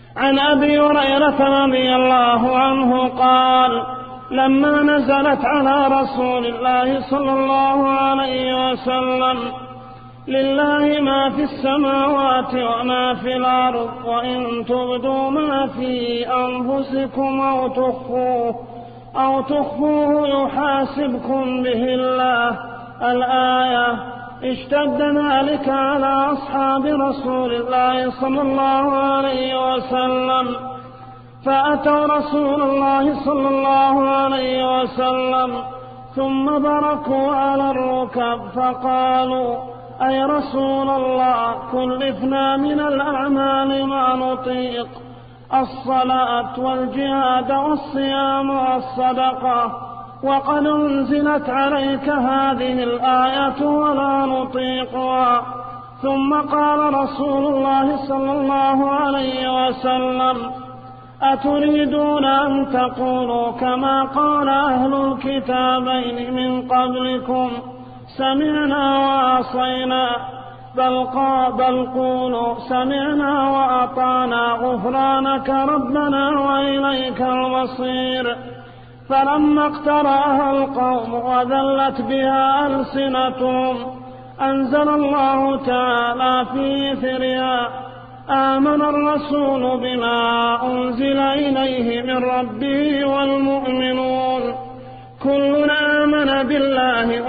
عن أبي هريرة رضي الله عنه قال: لما نزلت على رسول الله صلى الله عليه وسلم: لله ما في السماوات وما في الأرض، وإن تبدوا ما في أنفسكم أو تخفوه يحاسبكم به الله، الآية، اشتد ذلك على أصحاب رسول الله صلى الله عليه وسلم، فأتوا رسول الله صلى الله عليه وسلم ثم بركوا على الركب فقالوا: أي رسول الله، كلفنا من الأعمال ما نطيق، الصلاة والجهاد والصيام والصدقة، وقد أنزلت عليك هذه الآية ولا نطيقها. ثم قال رسول الله صلى الله عليه وسلم: أتريدون أن تقولوا كما قال أهل الكتابين من قبلكم: سمعنا وعصينا، بل قولوا سمعنا وأطعنا، غفرانك ربنا وإليك المصير. فلما اقترأها القوم وذلت بها ألسنتهم أنزل الله تعالى في إثرها: آمن الرسول بما أنزل إليه من ربه والمؤمنون، كل آمن بالله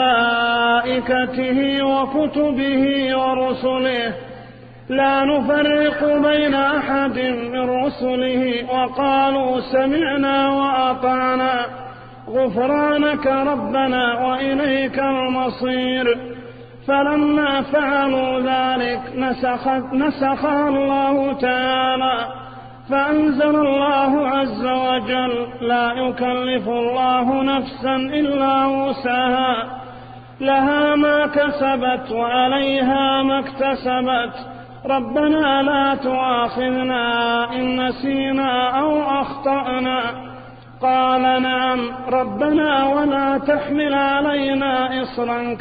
وملائكته وكتبه ورسله، لا نفرق بين أحد من رسله، وقالوا سمعنا وأطعنا، غفرانك ربنا وإليك المصير. فلما فعلوا ذلك نسخها الله تعالى، فأنزل الله عز وجل: لا يكلف الله نفسا إلا وسعها، لها ما كسبت وعليها ما اكتسبت، ربنا لا تؤاخذنا إن نسينا أو أخطأنا. قال: نعم ربنا، ولا تحمل علينا إصرا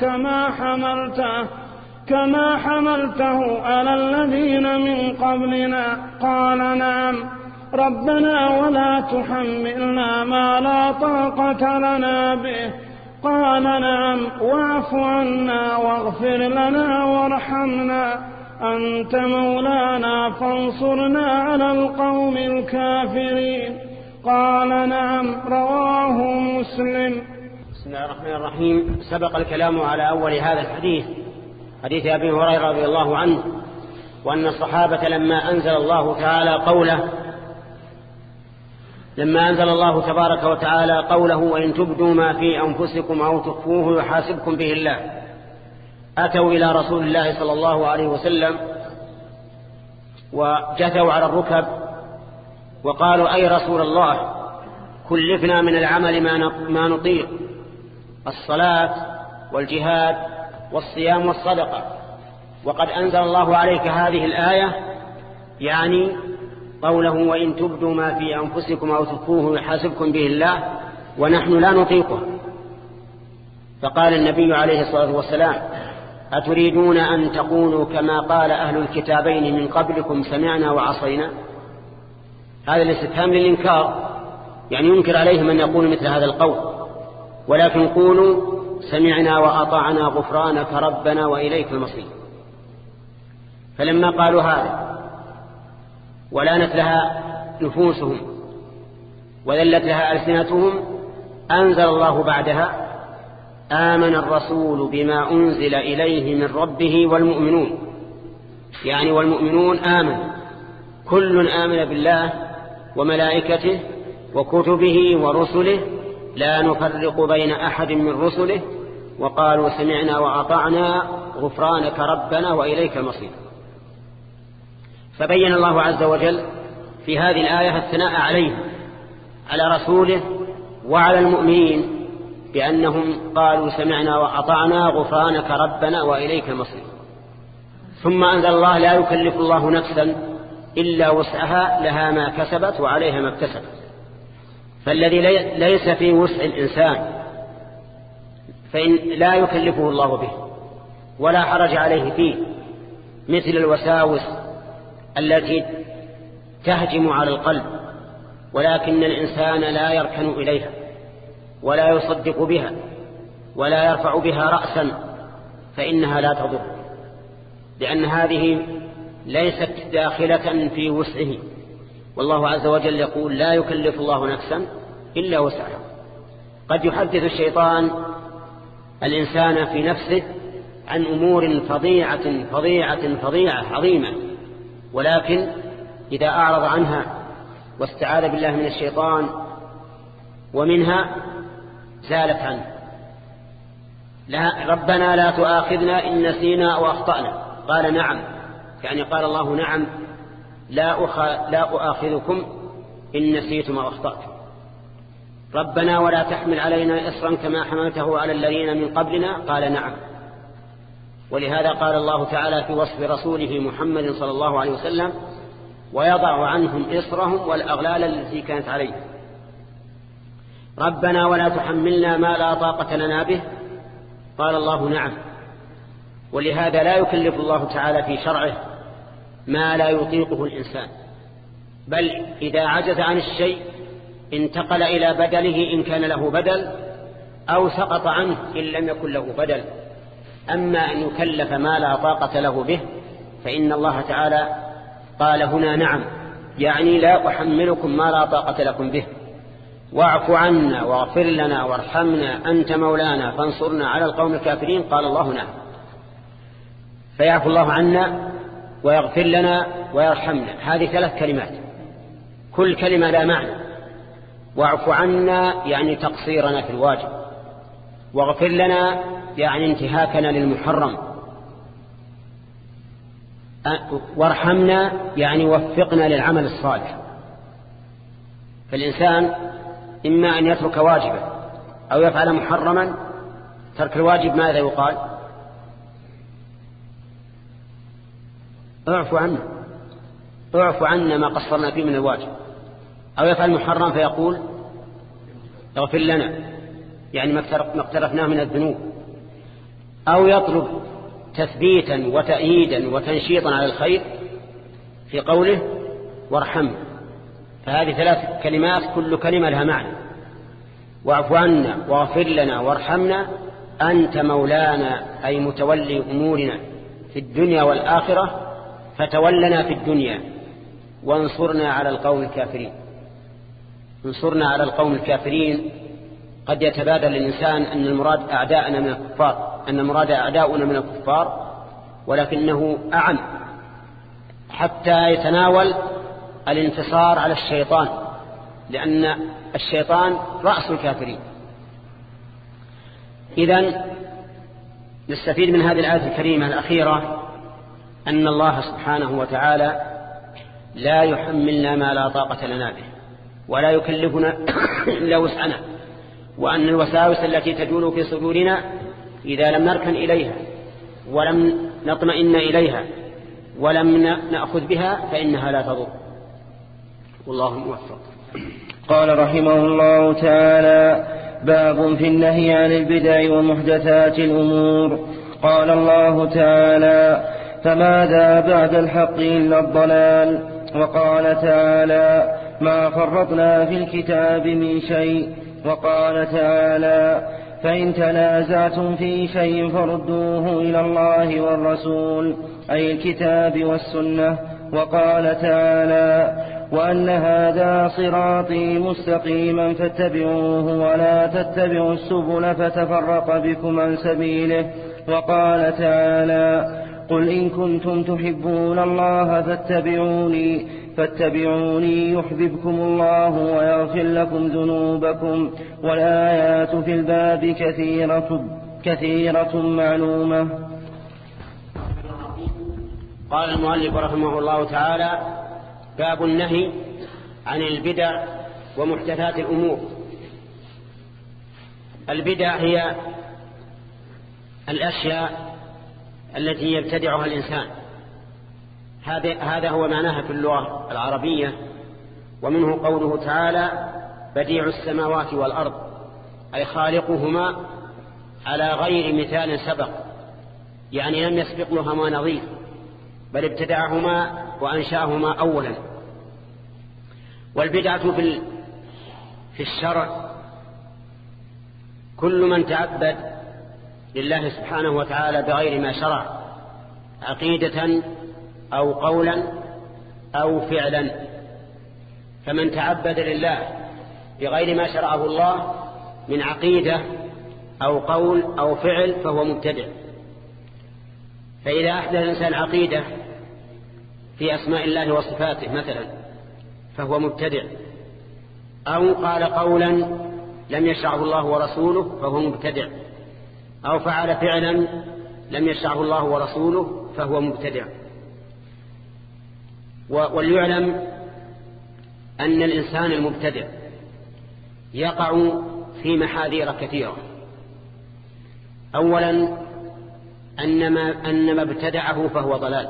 كما حملته على الذين من قبلنا. قال: نعم ربنا، ولا تحملنا ما لا طاقة لنا به. قال: نعم، واعف عنا واغفر لنا وارحمنا، أنت مولانا فانصرنا على القوم الكافرين. قال: نعم. رواه مسلم. بسم الله الرحمن الرحيم. سبق الكلام على أول هذا الحديث، حديث أبي هريرة رضي الله عنه، وأن الصحابة لما أنزل الله تبارك وتعالى قوله: وإن تبدوا ما في أنفسكم أو تخفوه يحاسبكم به الله، أتوا إلى رسول الله صلى الله عليه وسلم وجثوا على الركب وقالوا: أي رسول الله، كلفنا من العمل ما نطيق، الصلاة والجهاد والصيام والصدقة، وقد أنزل الله عليك هذه الآية، يعني قوله: وإن تبدوا ما في أنفسكم أو تخفوه يحاسبكم به الله، ونحن لا نطيقه. فقال النبي عليه الصلاة والسلام: أتريدون أن تقولوا كما قال أهل الكتابين من قبلكم: سمعنا وعصينا؟ هذا الاستفهام للإنكار، يعني ينكر عليه من يقول مثل هذا القول، ولكن قولوا سمعنا وأطعنا، غفرانك ربنا وإليك المصير. فلما قالوا هذا ولانت لها نفوسهم وذلت لها ألسنتهم، أنزل الله بعدها: آمن الرسول بما أنزل إليه من ربه والمؤمنون، يعني والمؤمنون آمن، كل آمن بالله وملائكته وكتبه ورسله، لا نفرق بين أحد من رسله، وقالوا سمعنا وأطعنا، غفرانك ربنا وإليك المصير. فبين الله عز وجل في هذه الآية الثناء عليه، على رسوله وعلى المؤمنين، بأنهم قالوا سمعنا وأطعنا، غفرانك ربنا وإليك المصير. ثم أنزل الله: لا يكلف الله نفسا إلا وسعها، لها ما كسبت وعليها ما اكتسبت. فالذي ليس في وسع الإنسان فإن لا يكلفه الله به ولا حرج عليه فيه، مثل الوساوس التي تهجم على القلب، ولكن الإنسان لا يركن إليها ولا يصدق بها ولا يرفع بها رأسا، فإنها لا تضر، لأن هذه ليست داخلة في وسعه. والله عز وجل يقول: لا يكلف الله نفسا إلا وسعها. قد يحدث الشيطان الإنسان في نفسه عن أمور فظيعة عظيمة، ولكن إذا أعرض عنها واستعاذ بالله من الشيطان ومنها زالت عنه. ربنا لا تؤاخذنا إن نسينا أو أخطأنا. قال نعم، يعني قال الله نعم لا أؤاخذكم إن نسيتم أو أخطأتم. ربنا ولا تحمل علينا إصرا كما حملته على الذين من قبلنا. قال نعم. ولهذا قال الله تعالى في وصف رسوله محمد صلى الله عليه وسلم: ويضع عنهم إصرهم والأغلال التي كانت عليهم. ربنا ولا تحملنا ما لا طاقة لنا به. قال الله نعم. ولهذا لا يكلف الله تعالى في شرعه ما لا يطيقه الإنسان، بل إذا عجز عن الشيء انتقل إلى بدله إن كان له بدل، أو سقط عنه إن لم يكن له بدل. أما أن يكلف ما لا طاقة له به فإن الله تعالى قال هنا نعم، يعني لا أحملكم ما لا طاقة لكم به، واعف عنا واغفر لنا وارحمنا أنت مولانا فانصرنا على القوم الكافرين. قال الله نعم. فيعفو الله عنا ويغفر لنا ويرحمنا، هذه 3 كلمات، كل كلمة لا معنى. واعف عنا يعني تقصيرنا في الواجب، واغفر لنا يعني انتهاكنا للمحرم، وارحمنا يعني وفقنا للعمل الصالح. فالإنسان إما أن يترك واجبا أو يفعل محرما. ترك الواجب ماذا يقال؟ اعفو عنا ما قصرنا فيه من الواجب. أو يفعل محرم فيقول اغفر لنا، يعني ما اقترفناه من الذنوب. أو يطلب تثبيتا وتأييدا وتنشيطا على الخير في قوله وارحمنا. فهذه 3 كلمات كل كلمة لها معنى. واعف عنا واغفر لنا وارحمنا أنت مولانا، أي متولي أمورنا في الدنيا والآخرة، فتولنا في الدنيا وانصرنا على القوم الكافرين. انصرنا على القوم الكافرين قد يتبادل الإنسان أن المراد أعداءنا من الكفار، أن المراد أعداؤنا من الكفار، ولكنه أعم حتى يتناول الانتصار على الشيطان، لأن الشيطان رأس الكافرين. إذن نستفيد من هذه الآية الكريمة الأخيرة أن الله سبحانه وتعالى لا يحملنا ما لا طاقة لنا به ولا يكلفنا إلا وسعنا، وأن الوساوس التي تجول في صدورنا إذا لم نركن إليها ولم نطمئن إليها ولم نأخذ بها فإنها لا تضر. والله موفق. قال رحمه الله تعالى: باب في النهي عن البدع ومحدثات الأمور. قال الله تعالى: فماذا بعد الحق إلا الضلال. وقال تعالى: ما فرطنا في الكتاب من شيء. وقال تعالى: فإن تنازعتم في شيء فردوه إلى الله والرسول، أي الكتاب والسنة. وقال تعالى: وأن هذا صراطي مستقيما فاتبعوه ولا تتبعوا السبل فتفرق بكم عن سبيله. وقال تعالى: قل إن كنتم تحبون الله فاتبعوني يحببكم الله ويغفر لكم ذنوبكم. والآيات في الباب كثيرة معلومة. قال المؤلف رحمه الله تعالى: باب النهي عن البدع ومحدثات الأمور. البدع هي الأشياء التي يبتدعها الإنسان، هذا هو معناها في اللغة العربية. ومنه قوله تعالى: بديع السماوات والأرض، أي خالقهما على غير مثال سبق، يعني لم يسبق لهما نظير، بل ابتدعهما وأنشأهما أولا. والبدعة في الشرع كل من تعبد لله سبحانه وتعالى بغير ما شرع عقيدة أو قولا أو فعلا. فمن تعبد لله بغير ما شرعه الله من عقيدة أو قول أو فعل فهو مبتدع. فإذا أحدث الإنسان عقيدة في أسماء الله وصفاته مثلا فهو مبتدع، أو قال قولا لم يشرعه الله ورسوله فهو مبتدع، أو فعل فعلا لم يشرعه الله ورسوله فهو مبتدع. وليعلم أن الإنسان المبتدع يقع في محاذير كثيرة. أولا أن ما ابتدعه فهو ضلال،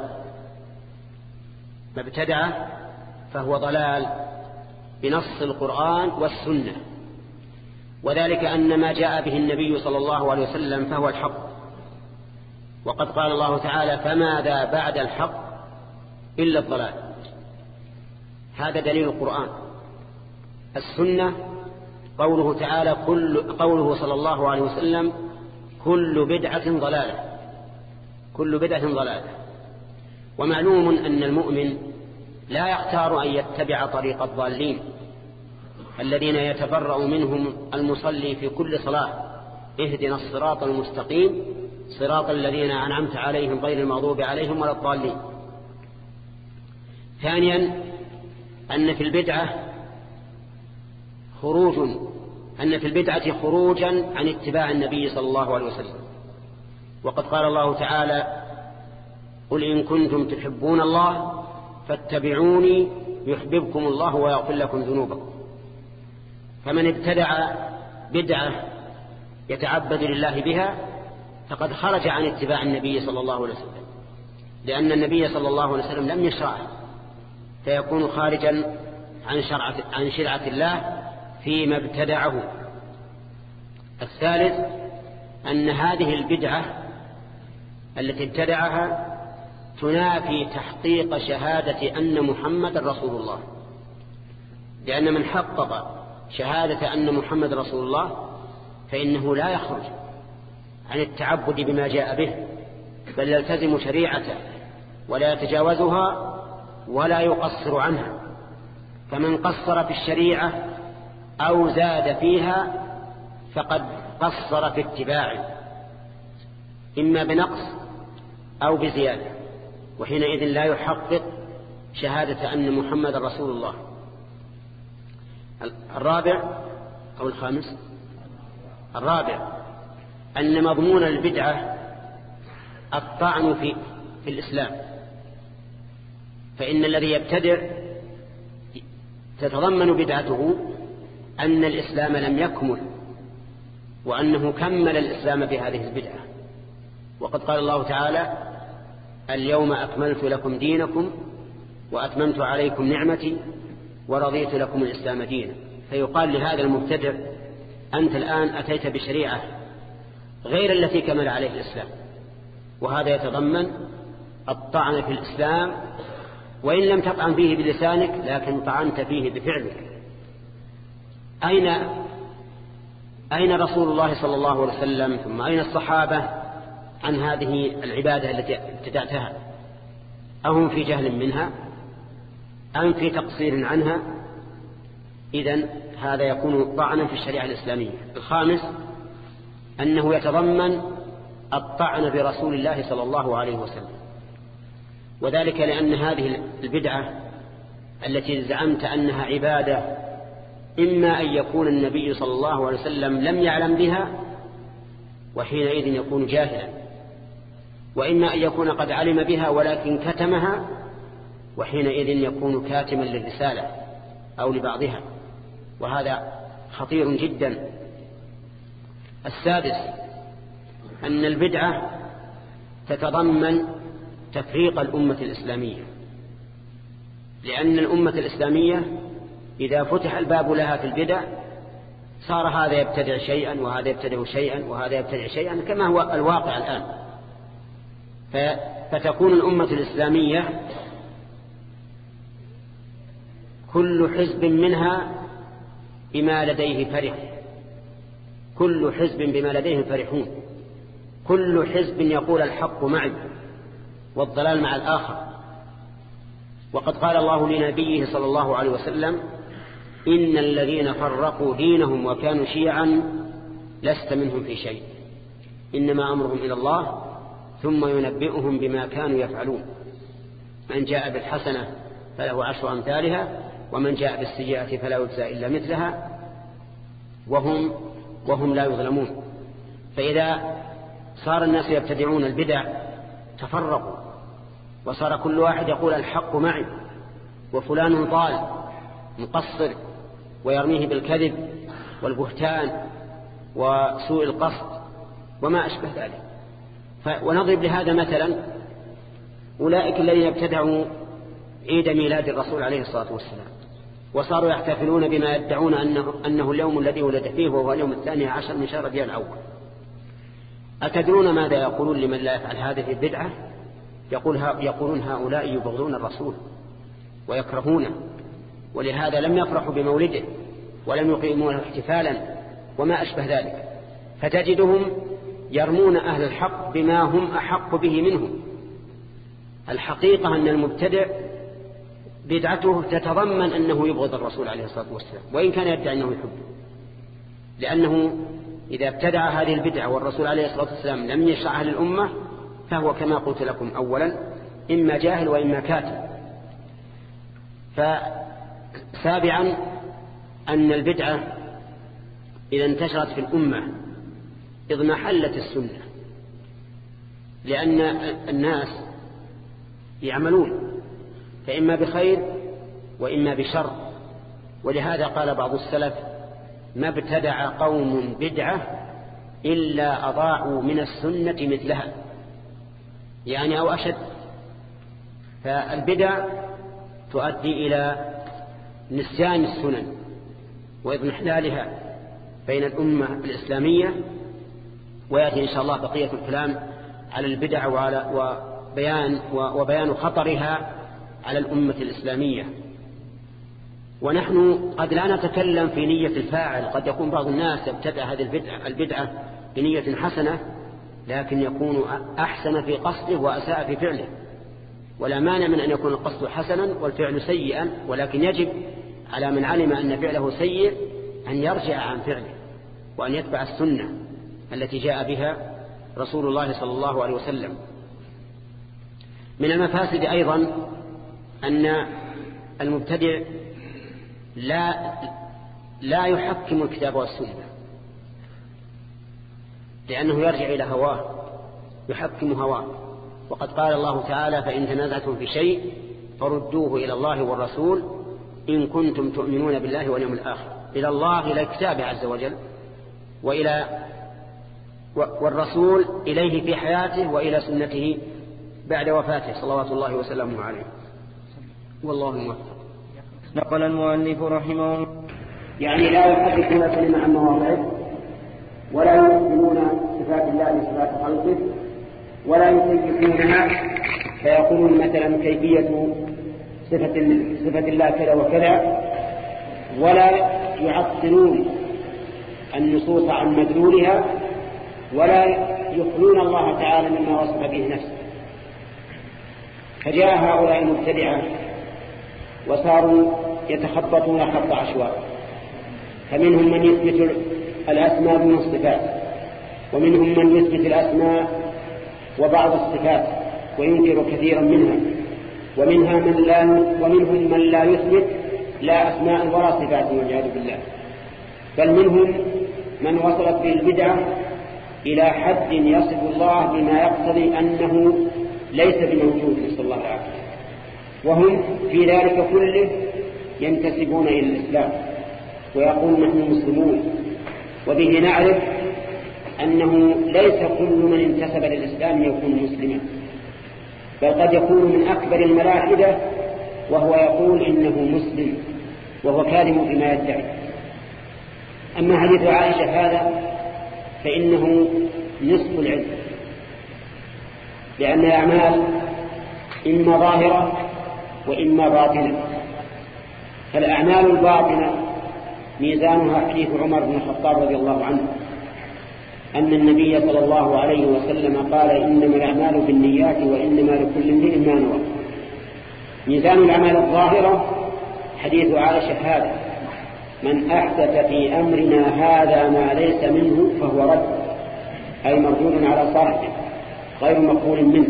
ما ابتدعه فهو ضلال بنص القرآن والسنة، وذلك أن ما جاء به النبي صلى الله عليه وسلم فهو الحق. وقد قال الله تعالى: فماذا بعد الحق إلا الضلال. هذا دليل القرآن. السنة قوله تعالى قوله صلى الله عليه وسلم: كل بدعة ضلالة، كل بدعة ضلالة. ومعلوم أن المؤمن لا يختار أن يتبع طريق الضالين الذين يتبرأ منهم المصلي في كل صلاة: اهدنا الصراط المستقيم صراط الذين أنعمت عليهم غير المغضوب عليهم ولا الضالين. ثانيا أن في البدعة خروجا عن اتباع النبي صلى الله عليه وسلم. وقد قال الله تعالى: قل إن كنتم تحبون الله فاتبعوني يحببكم الله ويغفر لكم ذنوبكم. فمن ابتدع بدعة يتعبد لله بها فقد خرج عن اتباع النبي صلى الله عليه وسلم، لأن النبي صلى الله عليه وسلم لم يشرعه، فيكون خارجا عن شرعة الله فيما ابتدعه. الثالث أن هذه البدعة التي ابتدعها تنافي تحقيق شهادة أن محمد رسول الله، لأن من حقق شهادة أن محمد رسول الله فإنه لا يخرج عن التعبد بما جاء به، بل يلتزم شريعته ولا يتجاوزها ولا يقصر عنها. فمن قصر في الشريعة أو زاد فيها فقد قصر في اتباعه، إما بنقص أو بزيادة، وحينئذ لا يحقق شهادة أن محمد رسول الله. الرابع أو الخامس، الرابع أن مضمون البدعة الطعن في الإسلام، فإن الذي يبتدع تتضمن بدعته أن الإسلام لم يكمل، وأنه كمل الإسلام بهذه البدعة. وقد قال الله تعالى: اليوم أكملت لكم دينكم وأتممت عليكم نعمتي ورضيت لكم الإسلام دينا. فيقال لهذا المبتدع: أنت الآن أتيت بشريعة غير التي كمل عليه الإسلام. وهذا يتضمن الطعن في الإسلام، وإن لم تطعن فيه بلسانك لكن طعنت فيه بفعلك. أين رسول الله صلى الله عليه وسلم ثم أين الصحابة عن هذه العبادة التي ابتدعتها؟ أهم في جهل منها أم في تقصير عنها؟ إذن هذا يكون طعنا في الشريعة الإسلامية. الخامس أنه يتضمن الطعن برسول الله صلى الله عليه وسلم، وذلك لأن هذه البدعة التي زعمت أنها عبادة إما أن يكون النبي صلى الله عليه وسلم لم يعلم بها وحينئذ يكون جاهلا، وإما أن يكون قد علم بها ولكن كتمها وحينئذ يكون كاتما للرسالة أو لبعضها، وهذا خطير جدا. السادس أن البدعة تتضمن تفريق الأمة الإسلامية، لأن الأمة الإسلامية إذا فتح الباب لها في البدع صار هذا يبتدع شيئا وهذا يبتدع شيئا وهذا يبتدع شيئا كما هو الواقع الآن. فتكون الأمة الإسلامية كل حزب منها بما لديه فرح، كل حزب بما لديه فرحون، كل حزب يقول الحق معي والضلال مع الآخر. وقد قال الله لنبيه صلى الله عليه وسلم: إن الذين فرقوا دينهم وكانوا شيعا لست منهم في شيء، إنما أمرهم إلى الله ثم ينبئهم بما كانوا يفعلون. من جاء بالحسنة فله 10 أمثالها، ومن جاء بالسيئة فلا يجزى إلا مثلها وهم لا يظلمون. فإذا صار الناس يبتدعون البدع تفرقوا، وصار كل واحد يقول الحق معي وفلان ضال مقصر، ويرميه بالكذب والبهتان وسوء القصد وما أشبه ذلك. ونضرب لهذا مثلا أولئك الذين ابتدعوا عيد ميلاد الرسول عليه الصلاة والسلام، وصاروا يحتفلون بما يدعون أنه اليوم الذي ولد فيه وهو اليوم 12 من شهر ربيع الأول. أتدرون ماذا يقولون لمن لا يفعل هذه البدعة؟ يقولون هؤلاء يبغضون الرسول ويكرهونه، ولهذا لم يفرحوا بمولده ولم يقيموا له احتفالا وما أشبه ذلك. فتجدهم يرمون أهل الحق بما هم أحق به منهم. الحقيقة أن المبتدع بدعته تتضمن أنه يبغض الرسول عليه الصلاة والسلام، وإن كان يدعي أنه يحبه، لأنه إذا ابتدع هذه البدعة والرسول عليه الصلاة والسلام لم يشرعها للأمة فهو كما قلت لكم أولا إما جاهل وإما كاتب. فسابعا أن البدعة إذا انتشرت في الأمة اضمحلت السنة، لأن الناس يعملون فإما بخير وإما بشر. ولهذا قال بعض السلف: ما ابتدع قوم بدعة إلا أضاعوا من السنة مثلها، يعني أو أشد. فالبدع تؤدي إلى نسيان السنن وإضمحلالها بين الأمة الإسلامية. ويأتي إن شاء الله بقية الكلام على البدع وبيان خطرها على الأمة الإسلامية. ونحن قد لا نتكلم في نية الفاعل، قد يكون بعض الناس ابتدع هذه البدعة بنية حسنة، لكن يكون أحسن في قصده وأساء في فعله، ولا مانع من أن يكون القصد حسنا والفعل سيئا، ولكن يجب على من علم أن فعله سيء أن يرجع عن فعله وأن يتبع السنة التي جاء بها رسول الله صلى الله عليه وسلم. من المفاسد أيضا أن المبتدع لا يحكم الكتاب والسنة، لأنه يرجع إلى هواه، يحكم هواه. وقد قال الله تعالى: فإن تنازعتم في شيء فردوه إلى الله والرسول إن كنتم تؤمنون بالله واليوم الآخر. إلى الله إلى الكتاب عز وجل، والرسول إليه في حياته وإلى سنته بعد وفاته صلوات الله وسلامه عليه. والله الموفق. نقل المؤلف رحمه الله يعني لا يحدثون كلمة عن مواضعه، ولا يؤمنون صفات الله بصفات خلقه، ولا يكيفونها فيقولون مثلا كيفية صفة الله كذا وكذا، ولا يعطلون النصوص عن مدلولها، ولا يخلون الله تعالى مما وصف به نفسه. فجاء هؤلاء المبتدعة وصاروا يتخبطون خط عشواء، فمنهم من يثبت الأسماء من الصفات، ومنهم من يثبت الأسماء وبعض الصفات وينكر كثيرا منها، ومنهم من لا يثبت لا أسماء ولا صفات والعياذ بالله. بل منهم من وصلت به البدعة إلى حد يصف الله بما يقتضي أنه ليس بموجود، نسأل الله العافية، وهم في ذلك كله ينتسبون إلى الإسلام ويقولون نحن مسلمون. وبه نعرف أنه ليس كل من انتسب للإسلام يكون مسلما، بل قد يكون من أكبر الملاحدة وهو يقول إنه مسلم وهو كاذب فيما يدعي. أما حديث عائشة هذا فإنه نصف العلم، لأن الأعمال إما ظاهرة وإما باطنة، فالأعمال الباطنة ميزانها حديث عمر بن الخطاب رضي الله عنه أن النبي صلى الله عليه وسلم قال إنما الأعمال بالنيات وإنما لكل امرئ ما نوى. ميزان الأعمال الظاهرة حديث عائشة هذا: من أحدث في أمرنا هذا ما ليس منه فهو رد، أي مردود على صاحبه غير مقبول منه.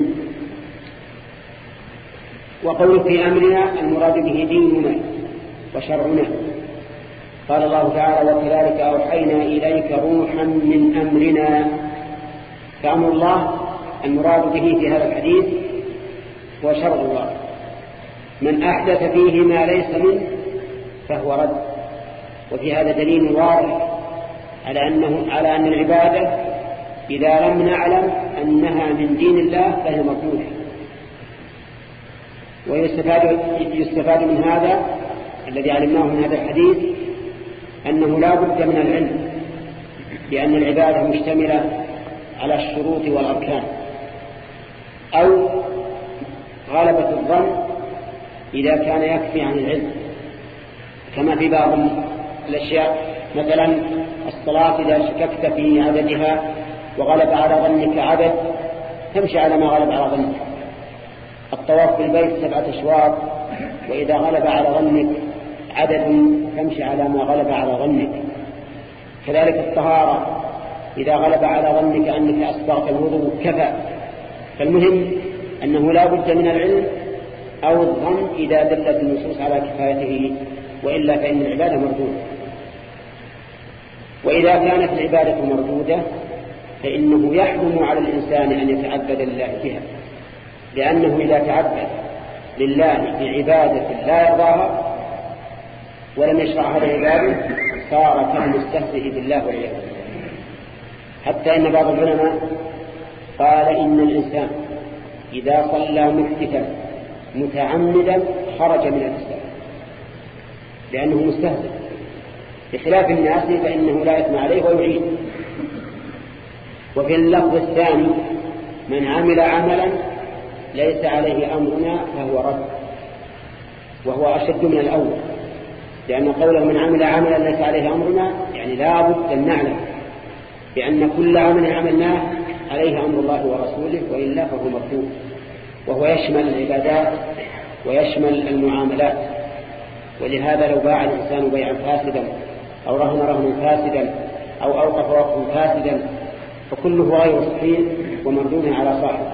وقول في أمرنا المراد به ديننا وشرعنا. قال الله تعالى: وكذلك أوحينا إليك روحا من أمرنا. فأمر الله المراد به في هذا الحديث هو شرع الله. من أحدث فيه ما ليس منه فهو رد. وفي هذا دليل واضح على أن العبادة إذا لم نعلم أنها من دين الله فهي مردودة. ويستفاد من هذا الذي علمناه من هذا الحديث أنه لا بد من العلم، لأن العبادة مشتملة على الشروط والأركان. أو غلبة الظن إذا كان يكفي عن العلم، كما في بعض الأشياء، مثلا الصلاة إذا شككت في عددها وغلب على ظنك عدد تمشي على ما غلب على ظنك. الطواف في البيت 7 أشواط، وإذا غلب على ظنك عدد تمشي على ما غلب على ظنك. كذلك الطهارة إذا غلب على ظنك أنك أسبغت الوضوء كفى. فالمهم أنه لا بد من العلم أو الظن إذا دلت النصوص على كفايته، وإلا فإن العبادة مردودة. وإذا كانت العبادة مردودة فإنه يحرم على الإنسان أن يتعبد لله بها، لأنه إذا تعبد لله بعبادة لا يرضاها ولم يشرع هذا العبادة صار كالمستهزئ بالله والعياذ بالله. حتى إن بعض العلماء قال إن الإنسان إذا صلى محدثا متعمدا خرج من الإسلام لأنه مستهزئ، بخلاف الناس فإنه لا إثم عليه ويعيد. وفي اللفظ الثاني: من عمل عملا ليس عليه أمرنا فهو رد، وهو أشد من الأول، لأن قوله من عمل عملا ليس عليه أمرنا يعني لا بد أن نعلم بأن كل عمل عملناه عليه أمر الله ورسوله، وإلا فهو مردود. وهو يشمل العبادات ويشمل المعاملات. ولهذا لو باع الإنسان بيعا فاسدا أو رهن رهنا فاسدا أو أوقف وقفا فاسدا فكله غير صحيح ومردود على صاحبه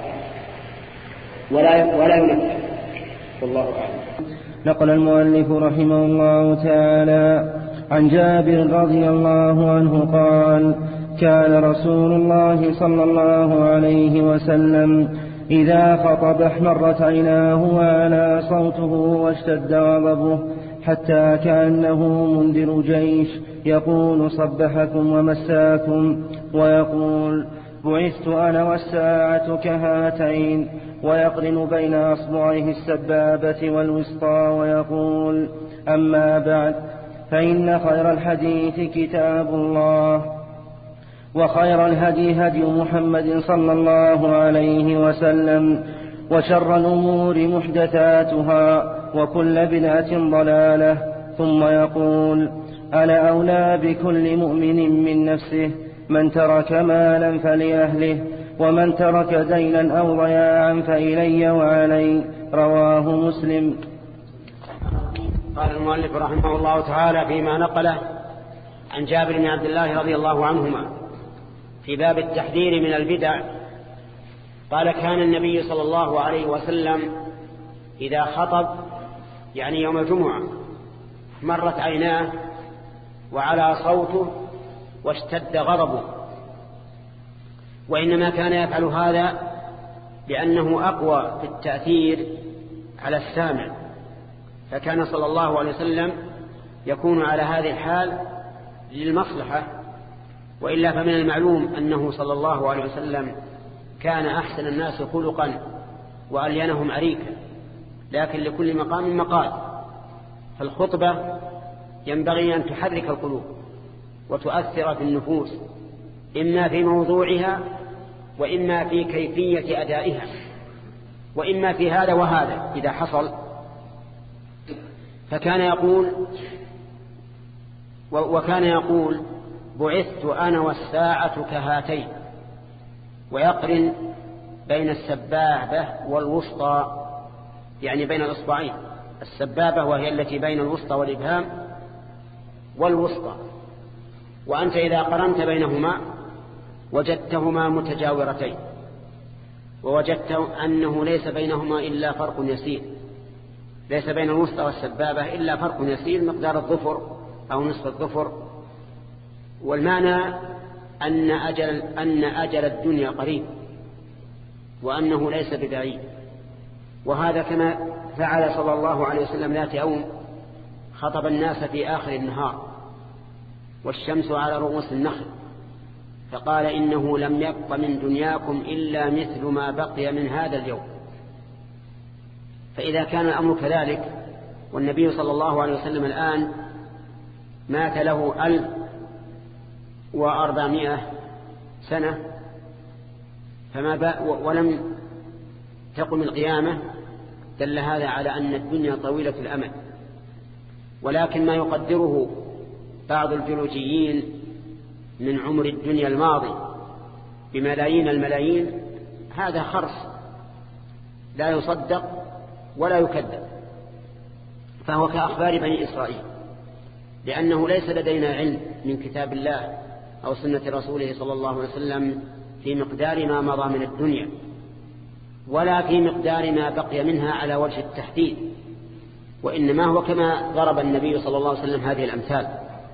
ولا ينفذ. والله أعلم. نقل المؤلف رحمه الله تعالى عن جابر رضي الله عنه قال: كان رسول الله صلى الله عليه وسلم إذا خطب احمرت عيناه وعلى صوته واشتد غضبه حتى كأنه منذر جيش يقول: صبحكم ومساكم، ويقول: بعثت أنا والساعة كهاتين، ويقرن بين أصبعيه السبابة والوسطى، ويقول: أما بعد، فإن خير الحديث كتاب الله، وخير الهدي هدي محمد صلى الله عليه وسلم، وشر الأمور محدثاتها، وكل بدعة ضلالة. ثم يقول: أنا أولى بكل مؤمن من نفسه، من ترك مالا فلأهله، ومن ترك دينا أو ضياعا فإلي وعلي. رواه مسلم. قال المؤلف رحمه الله تعالى فيما نقله عن جابر بن عبد الله رضي الله عنهما في باب التحذير من البدع قال: كان النبي صلى الله عليه وسلم إذا خطب يعني يوم الجمعة مرت عيناه وعلى صوته واشتد غضبه، وإنما كان يفعل هذا لأنه أقوى في التأثير على السامع، فكان صلى الله عليه وسلم يكون على هذه الحال للمصلحة. وإلا فمن المعلوم أنه صلى الله عليه وسلم كان أحسن الناس خلقا وألينهم عريكا، لكن لكل مقام مقال. فالخطبة ينبغي أن تحرك القلوب وتؤثر في النفوس، إما في موضوعها وإما في كيفية أدائها، وإما في هذا وهذا إذا حصل. فكان يقول وكان يقول بعثت أنا والساعة كهاتين، ويقرن بين السبابة والوسطى، يعني بين الإصبعين. السبابة وهي التي بين الوسطى والإبهام والوسطى، وأنت إذا قرنت بينهما وجدتهما متجاورتين، ووجدت أنه ليس بينهما إلا فرق يسير، ليس بين الوسطى والسبابة إلا فرق يسير مقدار الظفر أو نصف الظفر. والمعنى أن أجل الدنيا قريب وأنه ليس ببعيد. وهذا كما فعل صلى الله عليه وسلم ذات يوم، خطب الناس في آخر النهار والشمس على رؤوس النخل، فقال إنه لم يبق من دنياكم إلا مثل ما بقي من هذا اليوم. فإذا كان الأمر كذلك والنبي صلى الله عليه وسلم الآن مات له 1400 سنة ولم تقم القيامة، دل هذا على أن الدنيا طويلة الأمد. ولكن ما يقدره بعض الجيولوجيين من عمر الدنيا الماضي بملايين الملايين هذا خرص لا يصدق ولا يكذب، فهو كأخبار بني إسرائيل، لأنه ليس لدينا علم من كتاب الله أو سنة رسوله صلى الله عليه وسلم في مقدار ما مضى من الدنيا ولا في مقدار ما بقي منها على وجه التحديد، وإنما هو كما ضرب النبي صلى الله عليه وسلم هذه الأمثال.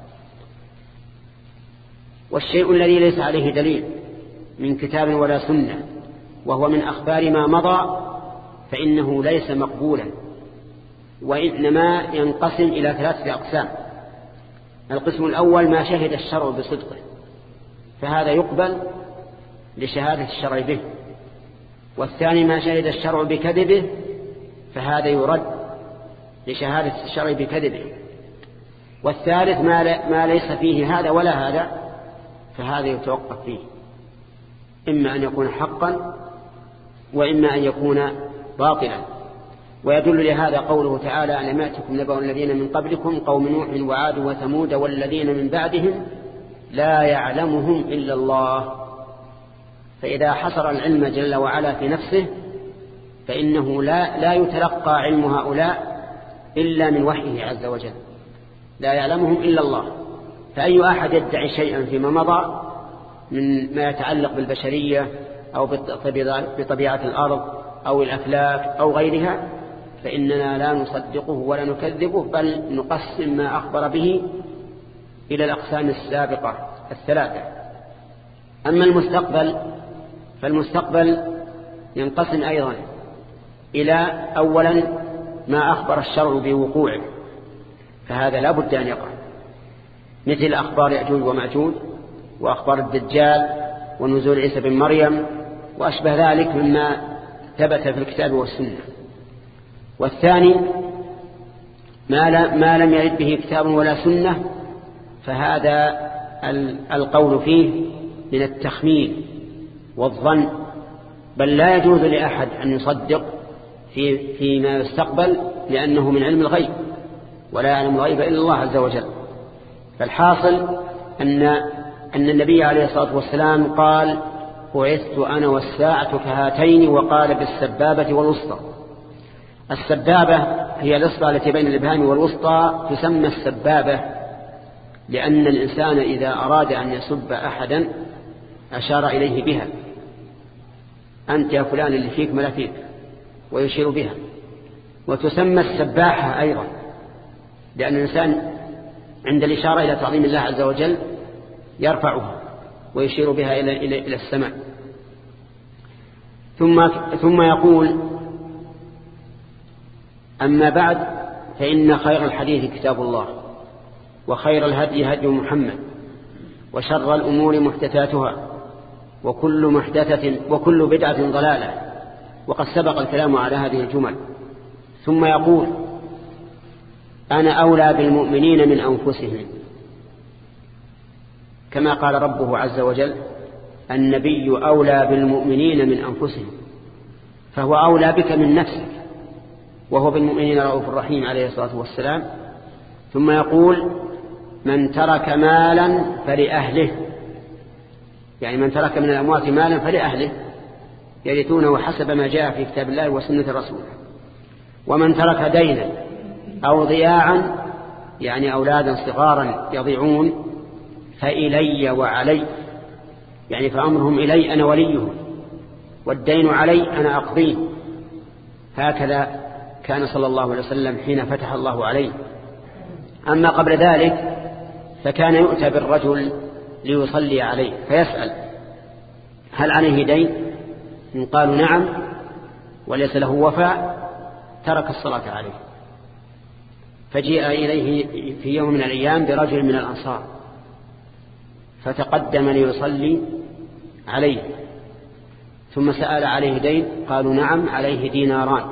والشيء الذي ليس عليه دليل من كتاب ولا سنة وهو من أخبار ما مضى فإنه ليس مقبولا، وإنما ينقسم إلى 3 أقسام. القسم الأول ما شهد الشرع بصدقه، فهذا يقبل لشهادة الشرع به. والثاني ما شهد الشرع بكذبه، فهذا يرد لشهادة الشرع بكذبه. والثالث ما ليس فيه هذا ولا هذا، فهذا يتوقف فيه، إما أن يكون حقا وإما أن يكون باطلا. ويدل لهذا قوله تعالى ألم يأتكم نبأ الذين من قبلكم قوم نوح وعاد وثمود والذين من بعدهم لا يعلمهم إلا الله. فإذا حصر العلم جل وعلا في نفسه فإنه لا يتلقى علم هؤلاء إلا من وحيه عز وجل، لا يعلمهم إلا الله. فأي أحد يدعي شيئا فيما مضى من ما يتعلق بالبشرية أو بطبيعة الأرض أو الأفلاك أو غيرها فإننا لا نصدقه ولا نكذبه، بل نقسم ما أخبر به إلى الأقسام السابقة 3. أما المستقبل فالمستقبل ينقسم أيضا إلى أولا ما أخبر الشرع بوقوعه، فهذا لا بد أن يقع، مثل أخبار يأجوج ومأجوج وأخبار الدجال ونزول عيسى بن مريم وأشبه ذلك مما ثبت في الكتاب والسنة. والثاني ما لم يرد به كتاب ولا سنة، فهذا القول فيه من التخمين والظن، بل لا يجوز لأحد أن يصدق فيما يستقبل، لأنه من علم الغيب ولا يعلم الغيب إلا الله عز وجل. فالحاصل أن النبي عليه الصلاة والسلام قال بعثت أنا والساعة كهاتين، وقال بالسبابة والوسطى. السبابة هي الإصبع التي بين الإبهام والوسطى، تسمى السبابة لأن الإنسان إذا أراد أن يسب أحدا أشار إليه بها، أنت يا فلان اللي فيك ما لا فيك، ويشير بها. وتسمى السباحة أيضا لأن الإنسان عند الإشارة إلى تعظيم الله عز وجل يرفعها ويشير بها إلى السماء. ثم يقول أما بعد فإن خير الحديث كتاب الله، وخير الهدي هدي محمد، وشر الأمور محدثاتها، وكل بدعة ضلالة. وقد سبق الكلام على هذه الجمل. ثم يقول أنا أولى بالمؤمنين من أنفسهم، كما قال ربه عز وجل النبي أولى بالمؤمنين من أنفسهم، فهو أولى بك من نفسك وهو بالمؤمنين رؤوف رحيم عليه الصلاة والسلام. ثم يقول من ترك مالا فلأهله، يعني من ترك من الأموات مالا فلأهله يرثونه حسب ما جاء في كتاب الله وسنة رسوله. ومن ترك دينا أو ضياعا، يعني أولادا صغارا يضيعون، فإلي وعلي، يعني فأمرهم إلي أنا وليه، والدين علي أنا أقضيه. هكذا كان صلى الله عليه وسلم حين فتح الله عليه. أما قبل ذلك فكان يؤتى بالرجل ليصلي عليه فيسأل هل عليه دين؟ إن قالوا نعم وليس له وفاء ترك الصلاة عليه. فجيء إليه في يوم من الأيام برجل من الأنصار فتقدم ليصلي عليه، ثم سأل عليه دين؟ قالوا نعم عليه ديناران.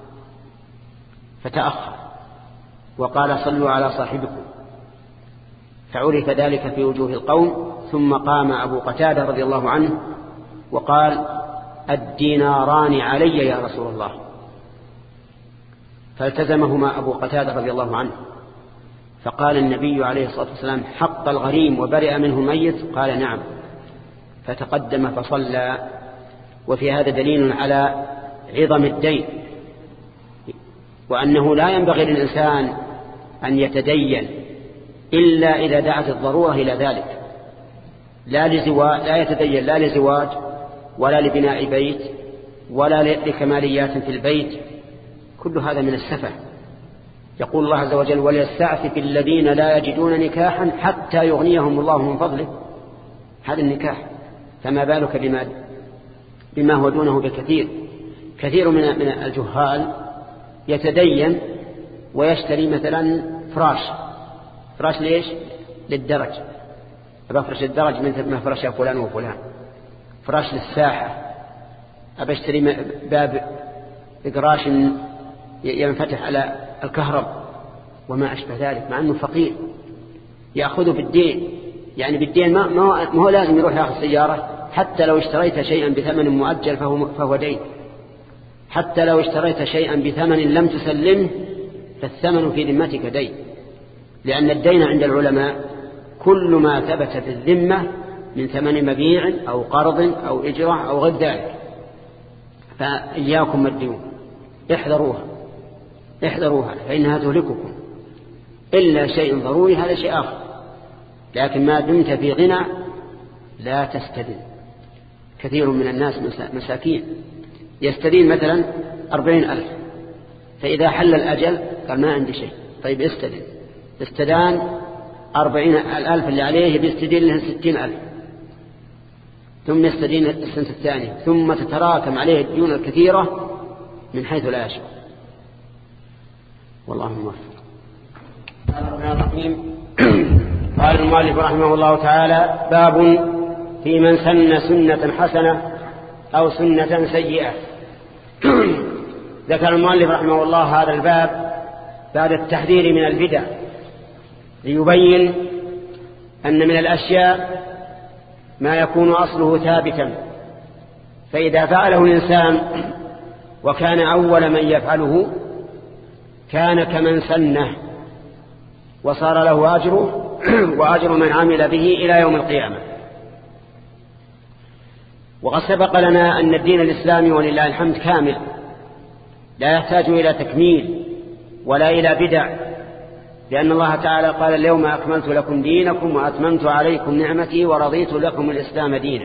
فتأخر وقال صلوا على صاحبكم، فعرف ذلك في وجوه القوم. ثم قام أبو قتادة رضي الله عنه وقال الديناران علي يا رسول الله، فالتزمهما أبو قتادة رضي الله عنه. فقال النبي عليه الصلاة والسلام حق الغريم وبرئ منه الميت؟ قال نعم. فتقدم فصلى. وفي هذا دليل على عظم الدين، وأنه لا ينبغي للإنسان أن يتدين إلا إذا دعت الضرورة إلى ذلك. لا يتدين لا لزواج ولا لبناء بيت ولا لكماليات في البيت، كل هذا من السفه. يقول الله عز وجل وليستعفف الذين لا يجدون نكاحا حتى يغنيهم الله من فضله. هذا النكاح، فما بالك بما هو دونه بكثير. كثير من الجهال يتدين ويشتري مثلا فراش ليش؟ للدرج، أبفرش الدرج من فرش فلان وفلان. فراش للساحة، أبشتري باب إقراش ينفتح على الكهرب وما أشبه ذلك، مع أنه فقير يأخذه بالدين. يعني بالدين ما هو لازم يروح يأخذ سيارة. حتى لو اشتريت شيئا بثمن مؤجل فهو دين. حتى لو اشتريت شيئا بثمن لم تسلمه فالثمن في ذمتك دين. لأن الدين عند العلماء كل ما ثبت في الذمة من ثمن مبيع أو قرض أو إجرة أو غير ذلك. فإياكم الديون، احذروها فإنها تهلككم. إلا شيء ضروري هذا شيء آخر، لكن ما دمت في غنى لا تستدين. كثير من الناس مساكين يستدين مثلا 40,000، فإذا حل الأجل قال ما عندي شيء. طيب استدان 40,000 اللي عليه بيستدين له 60,000، ثم يستدين السنة الثانية، ثم تتراكم عليه الديون الكثيرة من حيث لا يشعر. والله موفق. قال المؤلف رحمه الله تعالى باب في من سن سنة حسنة أو سنة سيئة. ذكر المؤلف رحمه الله هذا الباب بعد التحذير من البدع ليبين أن من الأشياء ما يكون أصله ثابتا، فإذا فعله الإنسان وكان أول من يفعله كان كمن سنه وصار له أجره وأجر من عمل به إلى يوم القيامة. وقد سبق لنا أن الدين الإسلامي ولله الحمد كامل، لا يحتاج إلى تكميل ولا إلى بدع، لأن الله تعالى قال اليوم أكملت لكم دينكم وأتممت عليكم نعمتي ورضيت لكم الإسلام دينا.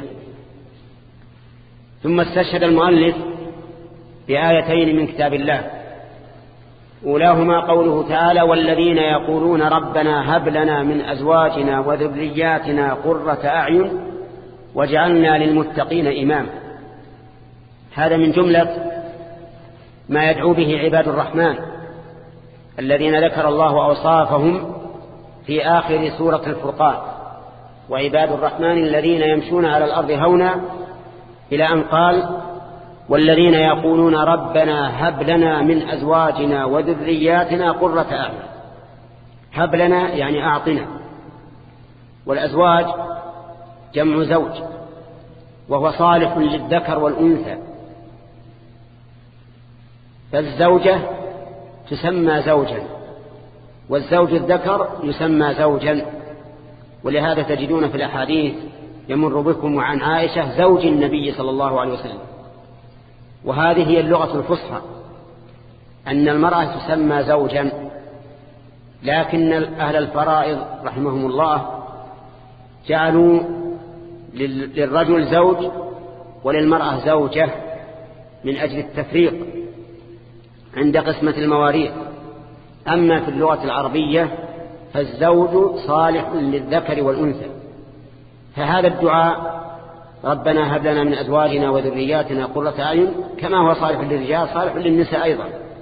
ثم استشهد المؤلف بآيتين من كتاب الله، أولاهما قوله تعالى والذين يقولون ربنا هب لنا من أزواجنا وذرياتنا قرة أعين واجعلنا للمتقين إماما. هذا من جملة ما يدعو به عباد الرحمن الذين ذكر الله أوصافهم في آخر سورة الفرقان، وعباد الرحمن الذين يمشون على الأرض هونا، إلى أن قال والذين يقولون ربنا هب لنا من أزواجنا وذرياتنا قرة أعين. هب لنا يعني أعطنا، والأزواج جمع زوج وهو صالح للذكر والأنثى، فالزوجة تسمى زوجا، والزوج الذكر يسمى زوجا. ولهذا تجدون في الأحاديث يمر بكم عن عائشة زوج النبي صلى الله عليه وسلم. وهذه هي اللغة الفصحى، أن المرأة تسمى زوجا. لكن أهل الفرائض رحمهم الله جعلوا للرجل زوج وللمرأة زوجة من أجل التفريق عند قسمة المواريث. أما في اللغة العربية فالزوج صالح للذكر والأنثى. فهذا الدعاء ربنا هب لنا من أزواجنا وذرياتنا قرة أعين كما هو صالح للرجال صالح للنساء أيضا.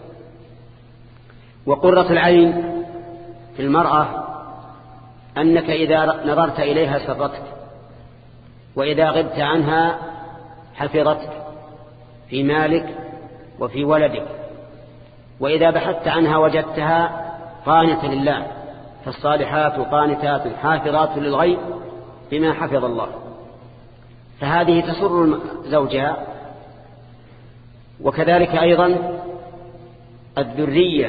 وقرة العين في المرأة أنك إذا نظرت إليها سرتك، وإذا غبت عنها حفظتك في مالك وفي ولدك، وإذا بحثت عنها وجدتها قانتة لله. فالصالحات قانتات حافظات للغيب بما حفظ الله. فهذه تسر زوجها. وكذلك أيضا الذرية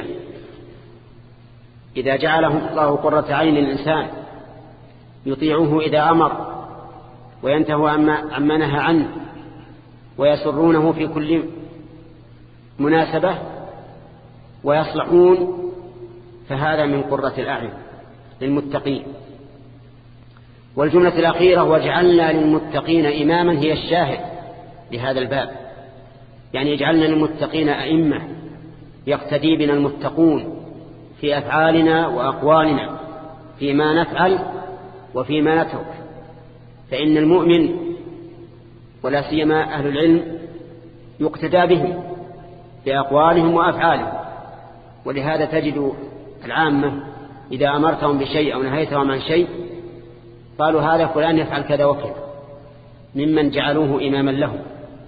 إذا جعله الله قرة عين للإنسان يطيعه إذا أمر وينتهوا عما نهى عنه ويسرونه في كل مناسبة ويصلحون، فهذا من قرة الأعين للمتقين. والجملة الأخيرة وجعلنا للمتقين إماما هي الشاهد لهذا الباب، يعني يجعلنا للمتقين أئمة يقتدي بنا المتقون في أفعالنا وأقوالنا فيما نفعل وفيما نترك. فإن المؤمن ولا سيما أهل العلم يقتدى بهم بأقوالهم وأفعالهم. ولهذا تجد العامة إذا أمرتهم بشيء أو نهيتهم عن شيء قالوا هذا فلان يفعل كذا وكذا، ممن جعلوه إماما لهم.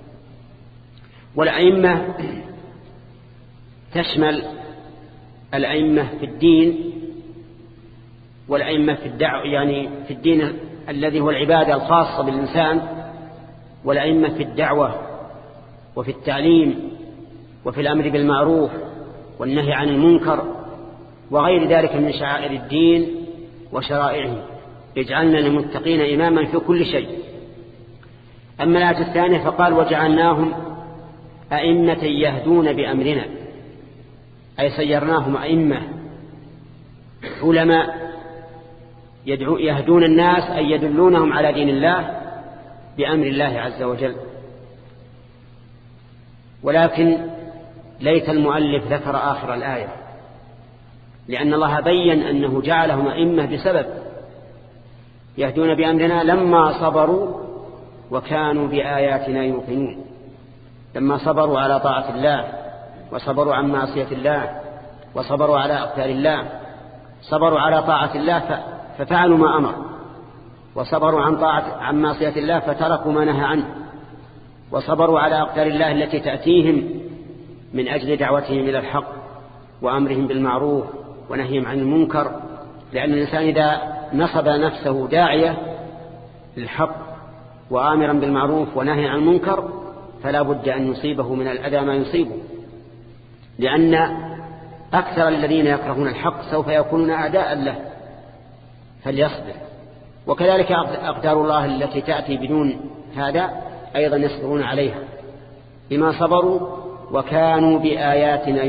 والأئمة تشمل الأئمة في الدين والأئمة في الدعوة، يعني في الدين الذي هو العبادة الخاصة بالإنسان، والأئمة في الدعوة وفي التعليم وفي الأمر بالمعروف والنهي عن المنكر وغير ذلك من شعائر الدين وشرائعه. يجعلنا للمتقين إماما في كل شيء. أما الآية الثانية فقال وجعلناهم أئمة يهدون بأمرنا، أي سيرناهم أئمة علماء يهدون الناس، أي يدلونهم على دين الله بأمر الله عز وجل. ولكن ليت المؤلف ذكر آخر الآية، لأن الله بين أنه جعلهم أئمة بسبب يهدون بأمرنا لما صبروا وكانوا بآياتنا يوقنون. لما صبروا على طاعة الله وصبروا عن معصية الله وصبروا على أقدار الله. صبروا على طاعة الله ففعلوا ما أمر، وصبروا عن معصية الله فتركوا ما نهى عنه، وصبروا على أقدار الله التي تأتيهم من أجل دعوتهم إلى الحق وأمرهم بالمعروف ونهيهم عن المنكر. لأن الإنسان إذا نصب نفسه داعية للحق وآمرا بالمعروف ونهي عن المنكر فلا بد أن يصيبه من الأذى ما يصيبه، لأن أكثر الذين يكرهون الحق سوف يكونون أعداء له، فليصبر. وكذلك أقدار الله التي تأتي بدون هذا أيضا يصبرون عليها بما صبروا وكانوا بآياتنا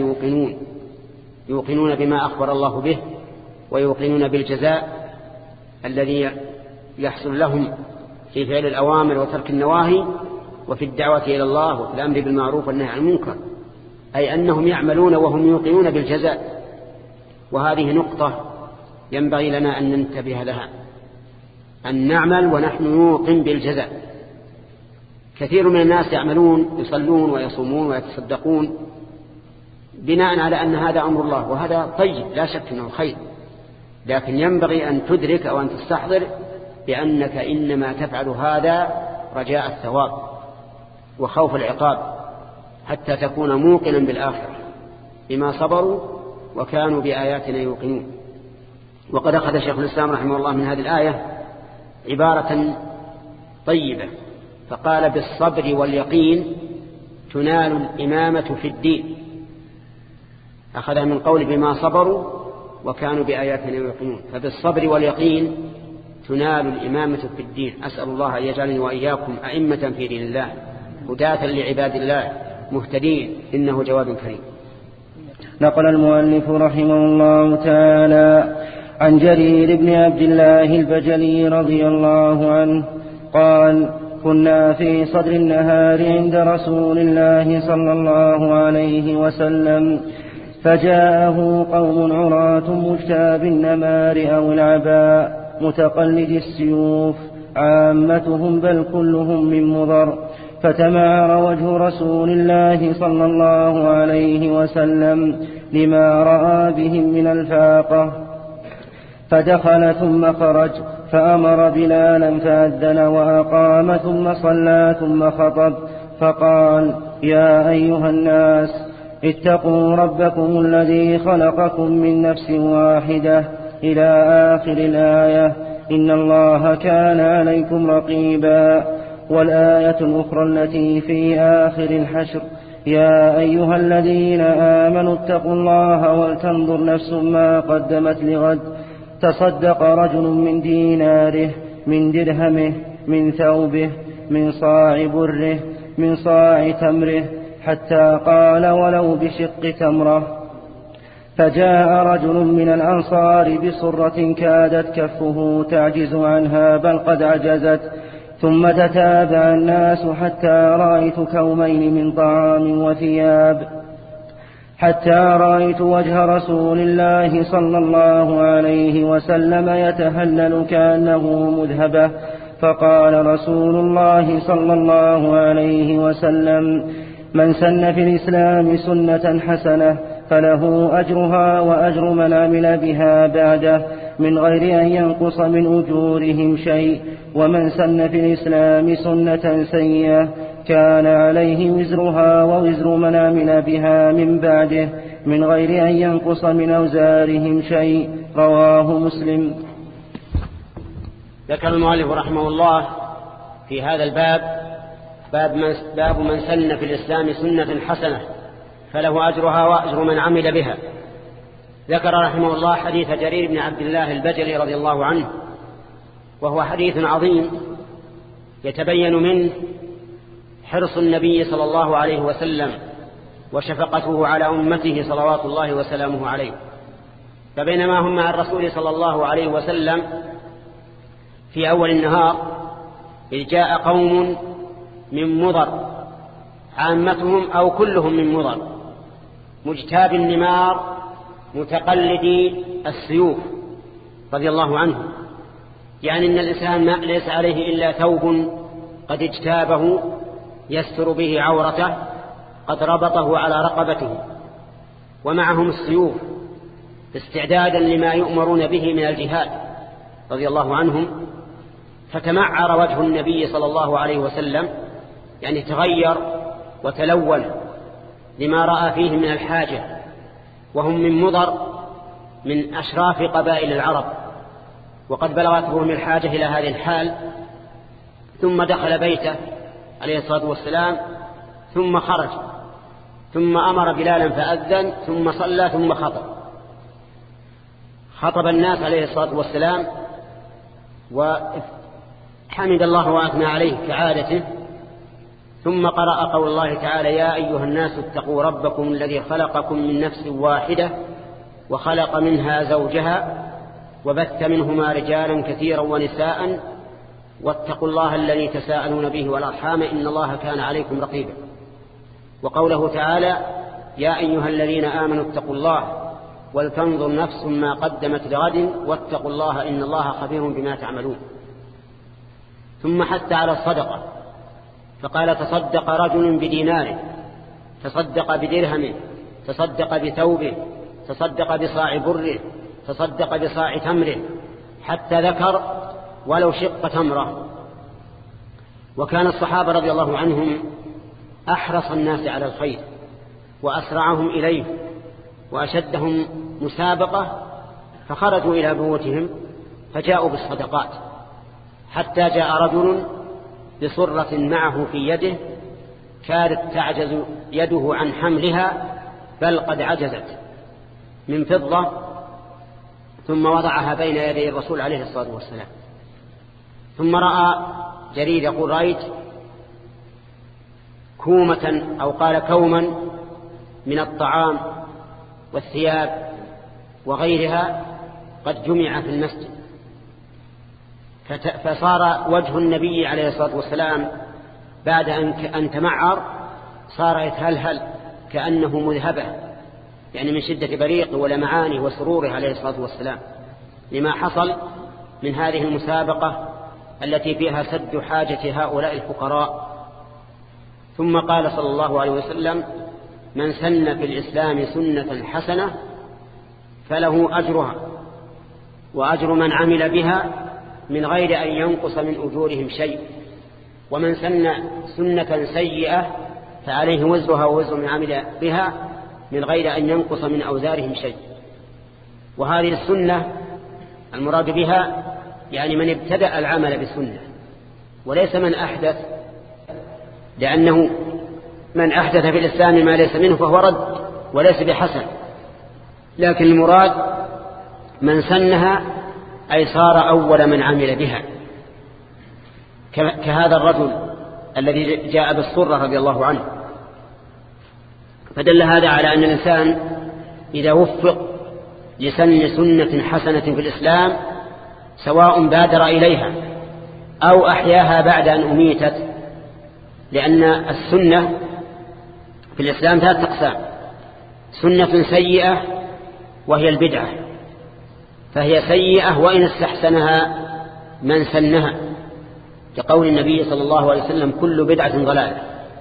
يوقنون بما أخبر الله به، ويوقنون بالجزاء الذي يحصل لهم في فعل الأوامر وترك النواهي وفي الدعوة إلى الله وفي الأمر بالمعروف والنهي عن المنكر، أي أنهم يعملون وهم يوقنون بالجزاء. وهذه نقطة ينبغي لنا أن ننتبه لها، أن نعمل ونحن نوقن بالجزاء. كثير من الناس يعملون يصلون ويصومون ويتصدقون بناء على أن هذا أمر الله، وهذا طيب لا شك أنه خير، لكن ينبغي أن تدرك أو أن تستحضر بأنك إنما تفعل هذا رجاء الثواب وخوف العقاب حتى تكون موقنا بالآخرة بما صبروا وكانوا بآياتنا يوقنون. وقد أخذ شيخ الإسلام رحمه الله من هذه الآية عبارة طيبة فقال بالصبر واليقين تنال الإمامة في الدين. أخذها من قول بما صبروا وكانوا بآياتنا يوقنون. فبالصبر واليقين تنال الإمامة في الدين. أسأل الله أن يجعلني وإياكم أئمة في دين الله هداة لعباد الله مهتدين، إنه جواد كريم. نقل المؤلف رحمه الله تعالى عن جرير بن عبد الله البجلي رضي الله عنه قال: كنا في صدر النهار عند رسول الله صلى الله عليه وسلم، فجاءه قوم عراة مجتاب النمار أو العباء متقلد السيوف، عامتهم بل كلهم من مضر، فتمعر وجه رسول الله صلى الله عليه وسلم لما رأى بهم من الفاقة، فدخل ثم خرج، فأمر بلالا فأذن وأقام ثم صلى ثم خطب، فقال: يا أيها الناس اتقوا ربكم الذي خلقكم من نفس واحدة إلى آخر الآية، إن الله كان عليكم رقيبا. والآية الأخرى التي في آخر الحشر: يا أيها الذين آمنوا اتقوا الله ولتنظر نفس ما قدمت لغد، تصدق رجل من ديناره، من درهمه، من ثوبه، من صاع بره، من صاع تمره، حتى قال: ولو بشق تمرة. فجاء رجل من الأنصار بصرة كادت كفه تعجز عنها بل قد عجزت، ثم تتابع الناس حتى رأيت كومين من طعام وثياب، حتى رأيت وجه رسول الله صلى الله عليه وسلم يتهلل كأنه مذهبة. فقال رسول الله صلى الله عليه وسلم: من سن في الإسلام سنة حسنة فله أجرها وأجر من عمل بها بعده من غير أن ينقص من أجورهم شيء، ومن سن في الإسلام سنة سيئة كان عليه وزرها ووزر من عمل بها من بعده من غير أن ينقص من أوزارهم شيء. رواه مسلم. ذكر المؤلف رحمه الله في هذا الباب باب من سن في الإسلام سنة حسنة فله أجرها وأجر من عمل بها. ذكر رحمه الله حديث جرير بن عبد الله البجلي رضي الله عنه، وهو حديث عظيم يتبين منه حرص النبي صلى الله عليه وسلم وشفقته على أمته صلوات الله وسلامه عليه. فبينما هم مع الرسول صلى الله عليه وسلم في أول النهار إذ جاء قوم من مضر، عامتهم أو كلهم من مضر، مجتاب النمار متقلدي السيوف رضي الله عنه، يعني أن الإنسان ما ليس عليه إلا ثوب قد اجتابه يستر به عورته قد ربطه على رقبته، ومعهم السيوف استعدادا لما يؤمرون به من الجهاد رضي الله عنهم. فتمعر وجه النبي صلى الله عليه وسلم، يعني تغير وتلون لما رأى فيه من الحاجة، وهم من مضر من أشراف قبائل العرب، وقد بلغتهم الحاجة إلى هذه الحال. ثم دخل بيته عليه الصلاة والسلام ثم خرج، ثم أمر بلالا فأذن ثم صلى ثم خطب الناس عليه الصلاة والسلام، وحمد الله وأثنى عليه كعادته، ثم قرأ قول الله تعالى: يا أيها الناس اتقوا ربكم الذي خلقكم من نفس واحدة وخلق منها زوجها وبث منهما رجالا كثيرا ونساء واتقوا الله الذي تساءلون به والأرحام إن الله كان عليكم رقيبا. وقوله تعالى: يا أيها الذين آمنوا اتقوا الله ولتنظر نفس ما قدمت لغد واتقوا الله إن الله خبير بما تعملون. ثم حث على الصدقة فقال: تصدق رجل بديناره، تصدق بدرهمه، تصدق بثوبه، تصدق بصاع بره، تصدق بصاع تمره، حتى ذكر ولو شق تمره. وكان الصحابة رضي الله عنهم أحرص الناس على الخير وأسرعهم إليه وأشدهم مسابقة، فخرجوا إلى بيوتهم فجاءوا بالصدقات، حتى جاء رجل بصرة معه في يده كادت تعجز يده عن حملها بل قد عجزت، من فضة ثم وضعها بين يدي الرسول عليه الصلاة والسلام. ثم رأى جرير يقول رأيت كومة أو قال كوما من الطعام والثياب وغيرها قد جمع في المسجد، فصار وجه النبي عليه الصلاة والسلام بعد أن تمعر صار يتهلهل كأنه مذهبة، يعني من شدة بريق ولمعانه وسروره عليه الصلاة والسلام لما حصل من هذه المسابقة التي فيها سد حاجة هؤلاء الفقراء. ثم قال صلى الله عليه وسلم: من سن في الإسلام سنة حسنة فله أجرها وأجر من عمل بها من غير أن ينقص من أجورهم شيء، ومن سن سنة سيئة فعليه وزرها ووزر من عمل بها من غير أن ينقص من أوزارهم شيء. وهذه السنة المراد بها يعني من ابتدأ العمل بالسنة وليس من أحدث، لأنه من أحدث في الإسلام ما ليس منه فهو رد وليس بحسن، لكن المراد من سنها أي صار أول من عمل بها، كهذا الرجل الذي جاء بالصرة رضي الله عنه. فدل هذا على أن الإنسان إذا وفق لسن سنة حسنة في الإسلام سواء بادر إليها أو أحياها بعد أن أميتت، لأن السنة في الإسلام 3 أقسام: سنة سيئة وهي البدعة، فهي سيئة وإن استحسنها من سنها، كقول النبي صلى الله عليه وسلم: كل بدعة ضلالة.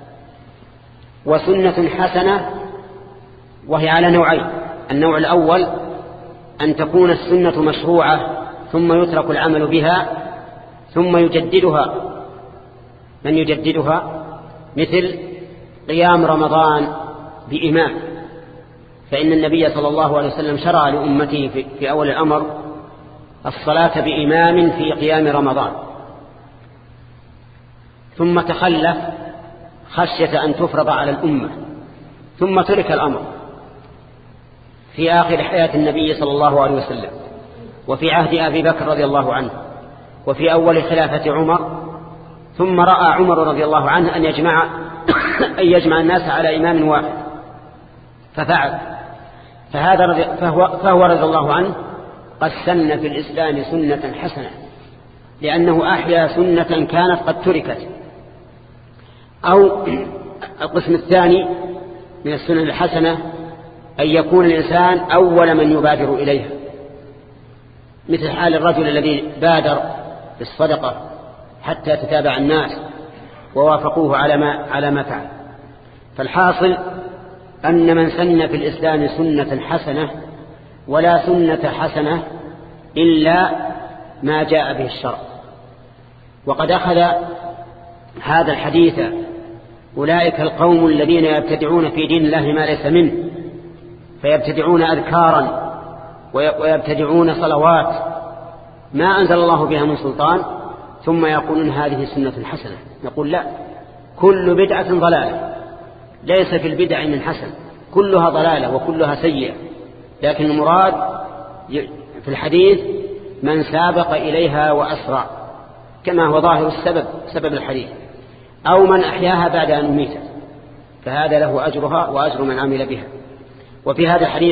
وسنة حسنة وهي على نوعين: النوع الأول أن تكون السنة مشروعة ثم يترك العمل بها ثم يجددها من يجددها، مثل قيام رمضان بإمام، فإن النبي صلى الله عليه وسلم شرع لأمته في أول الأمر الصلاة بإمام في قيام رمضان، ثم تخلف خشية أن تفرض على الأمة ثم ترك الأمر في آخر حياة النبي صلى الله عليه وسلم وفي عهد أبي بكر رضي الله عنه وفي أول خلافة عمر. ثم رأى عمر رضي الله عنه أن يجمع الناس على إمام واحد ففعل، فهو رضي الله عنه قد سن في الإسلام سنة حسنة، لأنه أحيا سنة كانت قد تركت. أو القسم الثاني من السنن الحسنة أن يكون الإنسان أول من يبادر إليها، مثل حال الرجل الذي بادر بالصدقة حتى تتابع الناس ووافقوه على ما فعل. فالحاصل أن من سن في الإسلام سنة حسنة ولا سنة حسنة إلا ما جاء به الشرع. وقد أخذ هذا الحديث أولئك القوم الذين يبتدعون في دين الله ما ليس منه، فيبتدعون أذكارا ويبتدعون صلوات ما أنزل الله بها من سلطان، ثم يقولون هذه سنة حسنة. نقول لا، كل بدعة ضلالة، ليس في البدع من حسن، كلها ضلالة وكلها سيئة، لكن المراد في الحديث من سابق إليها وأسرع، كما هو ظاهر سبب الحديث، أو من أحياها بعد أن أميتت، فهذا له أجرها وأجر من عمل بها. وفي هذا الحديث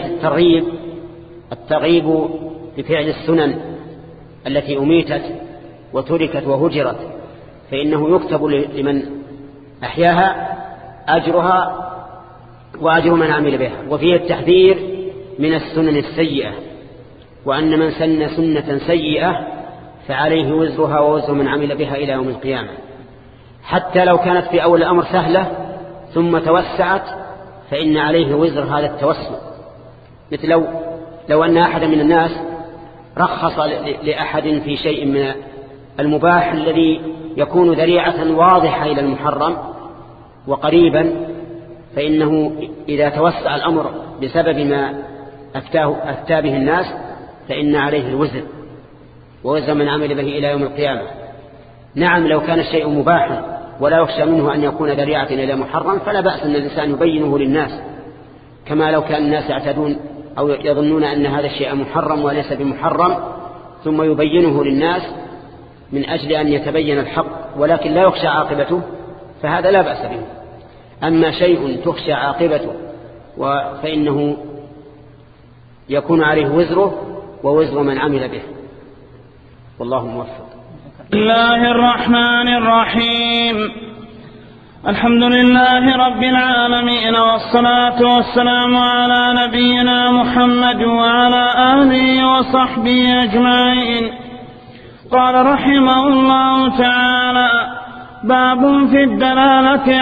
الترغيب بفعل السنن التي أميتت وتركت وهجرت، فإنه يكتب لمن أحياها أجرها وأجر من عمل بها. وفيه التحذير من السنن السيئة، وأن من سن سنة سيئة فعليه وزرها ووزر من عمل بها إلى يوم القيامة، حتى لو كانت في أول الأمر سهلة ثم توسعت فإن عليه وزر هذا التوسع. مثل لو أن أحد من الناس رخص لأحد في شيء من المباح الذي يكون ذريعة واضحة إلى المحرم وقريبا، فإنه إذا توسع الأمر بسبب ما أفتى به الناس فإن عليه الوزر ووزر من عمل به إلى يوم القيامة. نعم، لو كان الشيء مباحا ولا يخشى منه أن يكون ذريعة إلى محرم فلا بأس أن الإنسان يبينه للناس، كما لو كان الناس يعتدون أو يظنون أن هذا الشيء محرم وليس بمحرم ثم يبينه للناس من أجل أن يتبين الحق ولكن لا يخشى عاقبته فهذا لا بأس به. أما شيء تخشى عاقبته فإنه يكون عليه وزره ووزر من عمل به، والله موفق. بسم الله الرحمن الرحيم. الحمد لله رب العالمين، والصلاة والسلام على نبينا محمد وعلى آله وصحبه أجمعين. قال رحمه الله تعالى: باب في الدلالة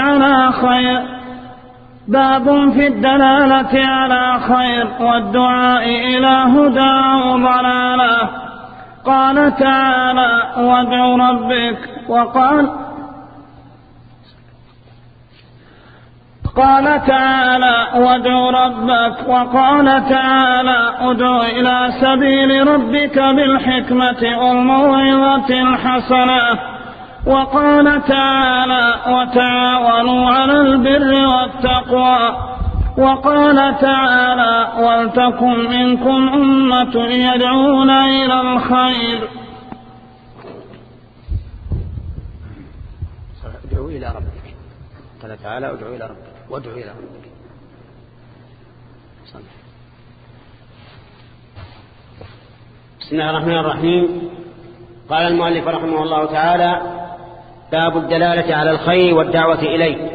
على خير والدعاء إلى هدى وضلالة. قال تعالى: وادع ربك، وقال تعالى: ادع إلى سبيل ربك بالحكمة والموعظة الحسنة. وقال تعالى: وتعاونوا على البر والتقوى. وقال تعالى: ولتكن منكم أمة يدعون إلى الخير. ادعوا إلى ربك. قال تعالى: ادعوا إلى ربك وادعوا إلى ربك. بسم الله الرحمن الرحيم. قال المؤلف رحمه الله تعالى: باب الدلالة على الخير والدعوة إليه.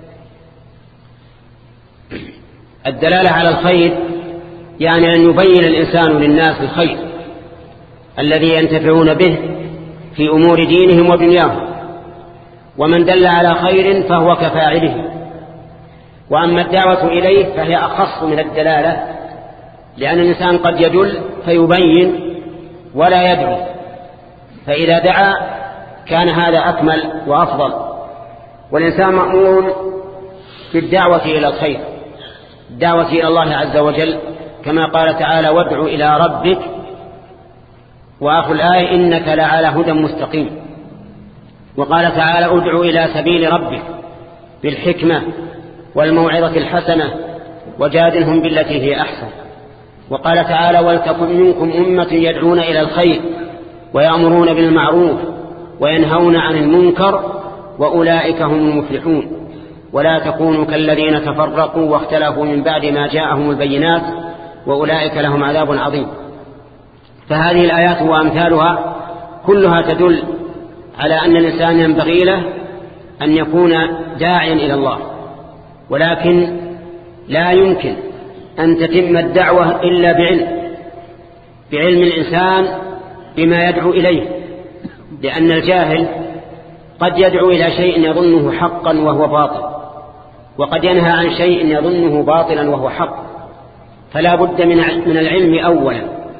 الدلالة على الخير يعني أن يبين الإنسان للناس الخير الذي ينتفعون به في أمور دينهم ودنياهم، ومن دل على خير فهو كفاعله. وأما الدعوة إليه فهي أخص من الدلالة، لأن الإنسان قد يدل فيبين ولا يدعو، فإذا دعا كان هذا أكمل وأفضل. والإنسان مأمور بالدعوة إلى الخير، الدعوة إلى الله عز وجل، كما قال تعالى: وادع إلى ربك. وآخر الآية: إنك لعلى هدى مستقيم. وقال تعالى: ادع إلى سبيل ربك بالحكمة والموعظة الحسنة وجادلهم بالتي هي أحسن. وقال تعالى: ولتكن منكم أمة يدعون إلى الخير ويأمرون بالمعروف وينهون عن المنكر وأولئك هم المفلحون. ولا تكونوا كالذين تفرقوا واختلفوا من بعد ما جاءهم البينات وأولئك لهم عذاب عظيم. فهذه الآيات وأمثالها كلها تدل على أن الإنسان ينبغي له أن يكون داعيا إلى الله، ولكن لا يمكن أن تتم الدعوة إلا بعلم الإنسان بما يدعو إليه، لأن الجاهل قد يدعو إلى شيء يظنه حقا وهو باطل، وقد ينهى عن شيء يظنه باطلا وهو حق. فلا بد من العلم أولا،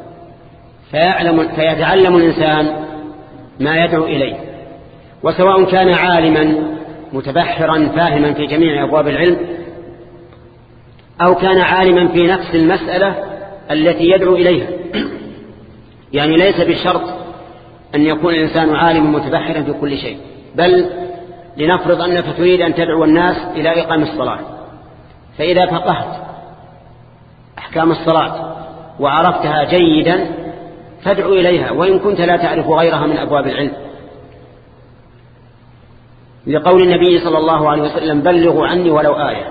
فيتعلم الإنسان ما يدعو إليه، وسواء كان عالما متبحرا فاهما في جميع أبواب العلم، أو كان عالما في نفس المسألة التي يدعو إليها. يعني ليس بالشرط أن يكون الإنسان عالما متبحرا في كل شيء، بل لنفرض أنك تريد أن تدعو الناس إلى إقام الصلاة، فإذا فقهت أحكام الصلاة وعرفتها جيدا فادعو إليها، وإن كنت لا تعرف غيرها من أبواب العلم، لقول النبي صلى الله عليه وسلم: بلغوا عني ولو آية.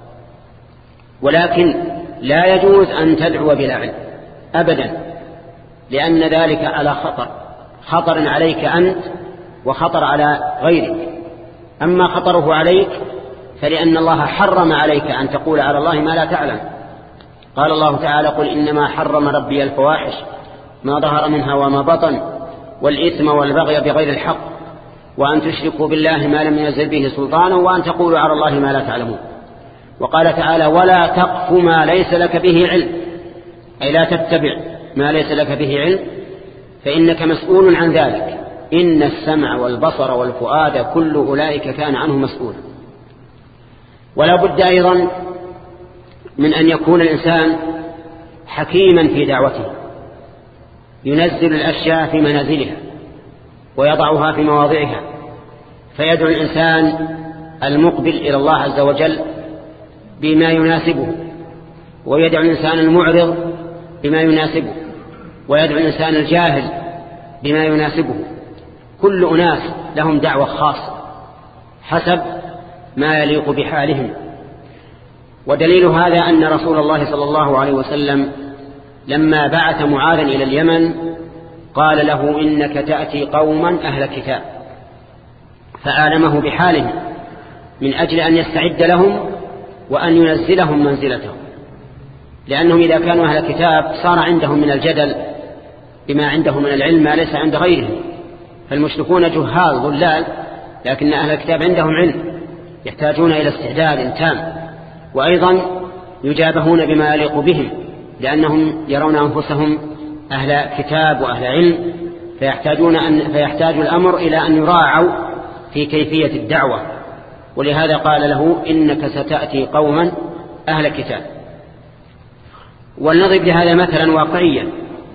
ولكن لا يجوز أن تدعو بلا علم أبدا، لأن ذلك على خطر عليك أنت وخطر على غيرك. أما خطره عليك فلأن الله حرم عليك أن تقول على الله ما لا تعلم. قال الله تعالى: قل إنما حرم ربي الفواحش ما ظهر منها وما بطن والإثم والبغي بغير الحق وأن تشركوا بالله ما لم ينزل به سلطانا وأن تقولوا على الله ما لا تعلمون. وقال تعالى: ولا تقف ما ليس لك به علم، أي لا تتبع ما ليس لك به علم فإنك مسؤول عن ذلك. إن السمع والبصر والفؤاد كل أولئك كان عنه مسؤولا. ولا بد أيضا من أن يكون الإنسان حكيما في دعوته، ينزل الأشياء في منازلها ويضعها في مواضعها، فيدعو الإنسان المقبل إلى الله عز وجل بما يناسبه، ويدعو الإنسان المعرض بما يناسبه، ويدعو الإنسان الجاهل بما يناسبه. كل أناس لهم دعوة خاصة حسب ما يليق بحالهم. ودليل هذا أن رسول الله صلى الله عليه وسلم لما بعث معاذا إلى اليمن قال له إنك تأتي قوما أهل كتاب، فعالمه بحالهم من أجل أن يستعد لهم وأن ينزلهم منزلتهم، لأنهم إذا كانوا أهل كتاب صار عندهم من الجدل بما عندهم من العلم ما ليس عند غيرهم. فالمشركون جهال ضلال، لكن أهل الكتاب عندهم علم يحتاجون إلى استعداد تام، وأيضا يجابهون بما يليق بهم، لأنهم يرون أنفسهم أهل كتاب وأهل علم، فيحتاج الأمر إلى أن يراعوا في كيفية الدعوة. ولهذا قال له إنك ستأتي قوما أهل كتاب. ولنضرب لهذا مثلا واقعيا.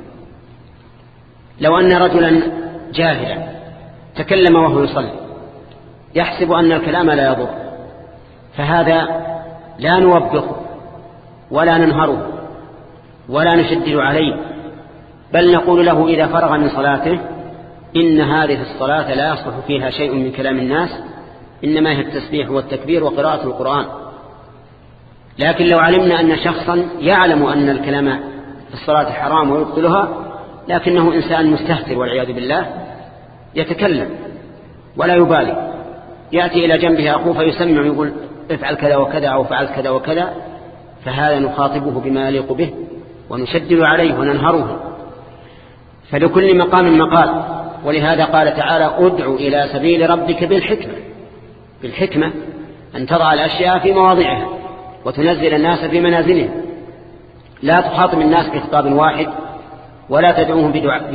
لو أن رجلا جاهلا تكلم وهو يصلي يحسب أن الكلام لا يضر، فهذا لا نوبخه ولا ننهره ولا نشدد عليه، بل نقول له إذا فرغ من صلاته إن هذه الصلاة لا يصلح فيها شيء من كلام الناس، إنما هي التسبيح والتكبير وقراءة القرآن. لكن لو علمنا أن شخصا يعلم أن الكلام في الصلاة حرام ويبطلها، لكنه إنسان مستهتر والعياذ بالله يتكلم ولا يبالي، يأتي إلى جنبه أخوه فيسمع ويقول افعل كذا وكذا أو فعل كذا وكذا، فهذا نخاطبه بما يليق به ونشدد عليه وننهره. فلكل مقام مقال. ولهذا قال تعالى ادع إلى سبيل ربك بالحكمة أن تضع الأشياء في مواضعها وتنزل الناس في منازلهم، لا تخاطب الناس بخطاب واحد ولا تدعوهم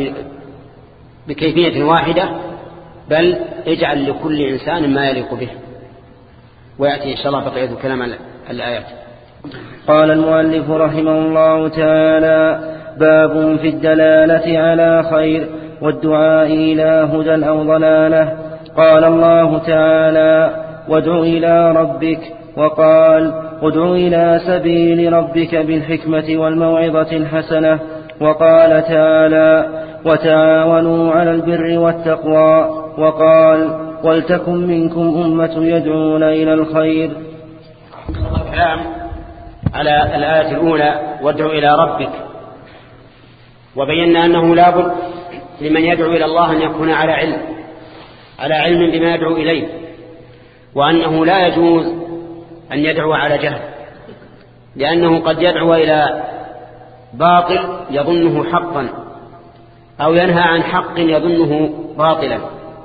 بكيفية واحدة، بل اجعل لكل إنسان ما يليق به. ويأتي إن شاء الله بقية كلام الآيات. قال المؤلف رحمه الله تعالى: باب في الدلالة على خير والدعاء إلى هدى أو ضلالة. قال الله تعالى: وادع إلى ربك، وقال: ادع إلى سبيل ربك بالحكمة والموعظة الحسنة. وقال تعالى: وتعاونوا على البر والتقوى. وقال: ولتكن منكم أمة يدعون إلى الخير. الكلام على الآية الأولى وادع إلى ربك، وبينا أنه لا بد لمن يدعو إلى الله أن يكون على علم بما يدعو إليه، وأنه لا يجوز أن يدعو على جهل، لأنه قد يدعو إلى باطل يظنه حقا أو ينهى عن حق يظنه باطلا.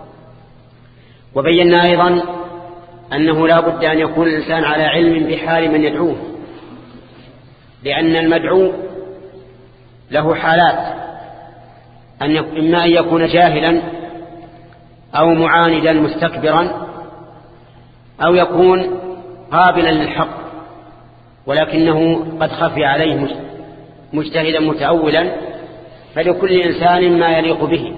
وبينا أيضا أنه لا بد أن يكون الإنسان على علم بحال من يدعوه، لأن المدعو له حالات، إما أن يكون جاهلا أو معاندا مستكبرا، أو يكون قابلا للحق ولكنه قد خفي عليه مجتهدا متأولا، فلكل إنسان ما يليق به.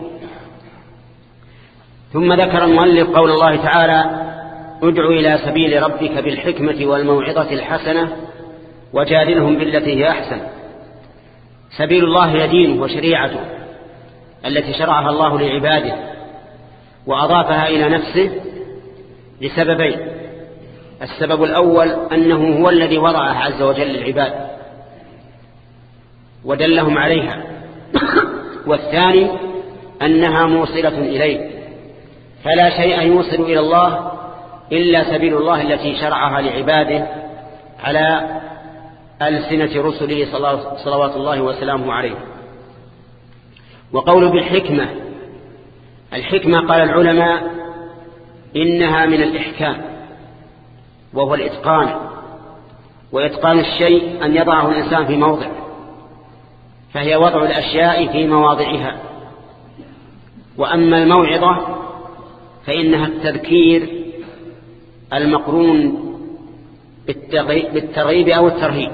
ثم ذكر المؤلف قول الله تعالى: ادع إلى سبيل ربك بالحكمة والموعظة الحسنة وجادلهم بالتي هي أحسن. سبيل الله هي دينه وشريعته التي شرعها الله لعباده، وأضافها إلى نفسه لسببين: السبب الأول أنه هو الذي وضعها عز وجل للعباد ودلهم عليها، والثاني أنها موصلة إليه، فلا شيء يوصل إلى الله إلا سبيل الله التي شرعها لعباده على ألسنة رسله صلوات الله وسلامه عليه. وقول بالحكمة، الحكمة قال العلماء إنها من الإحكام، وهو الإتقان، وإتقان الشيء أن يضعه الإنسان في موضع، فهي وضع الأشياء في مواضعها. وأما الموعظة فإنها التذكير المقرون بالترغيب أو الترهيب،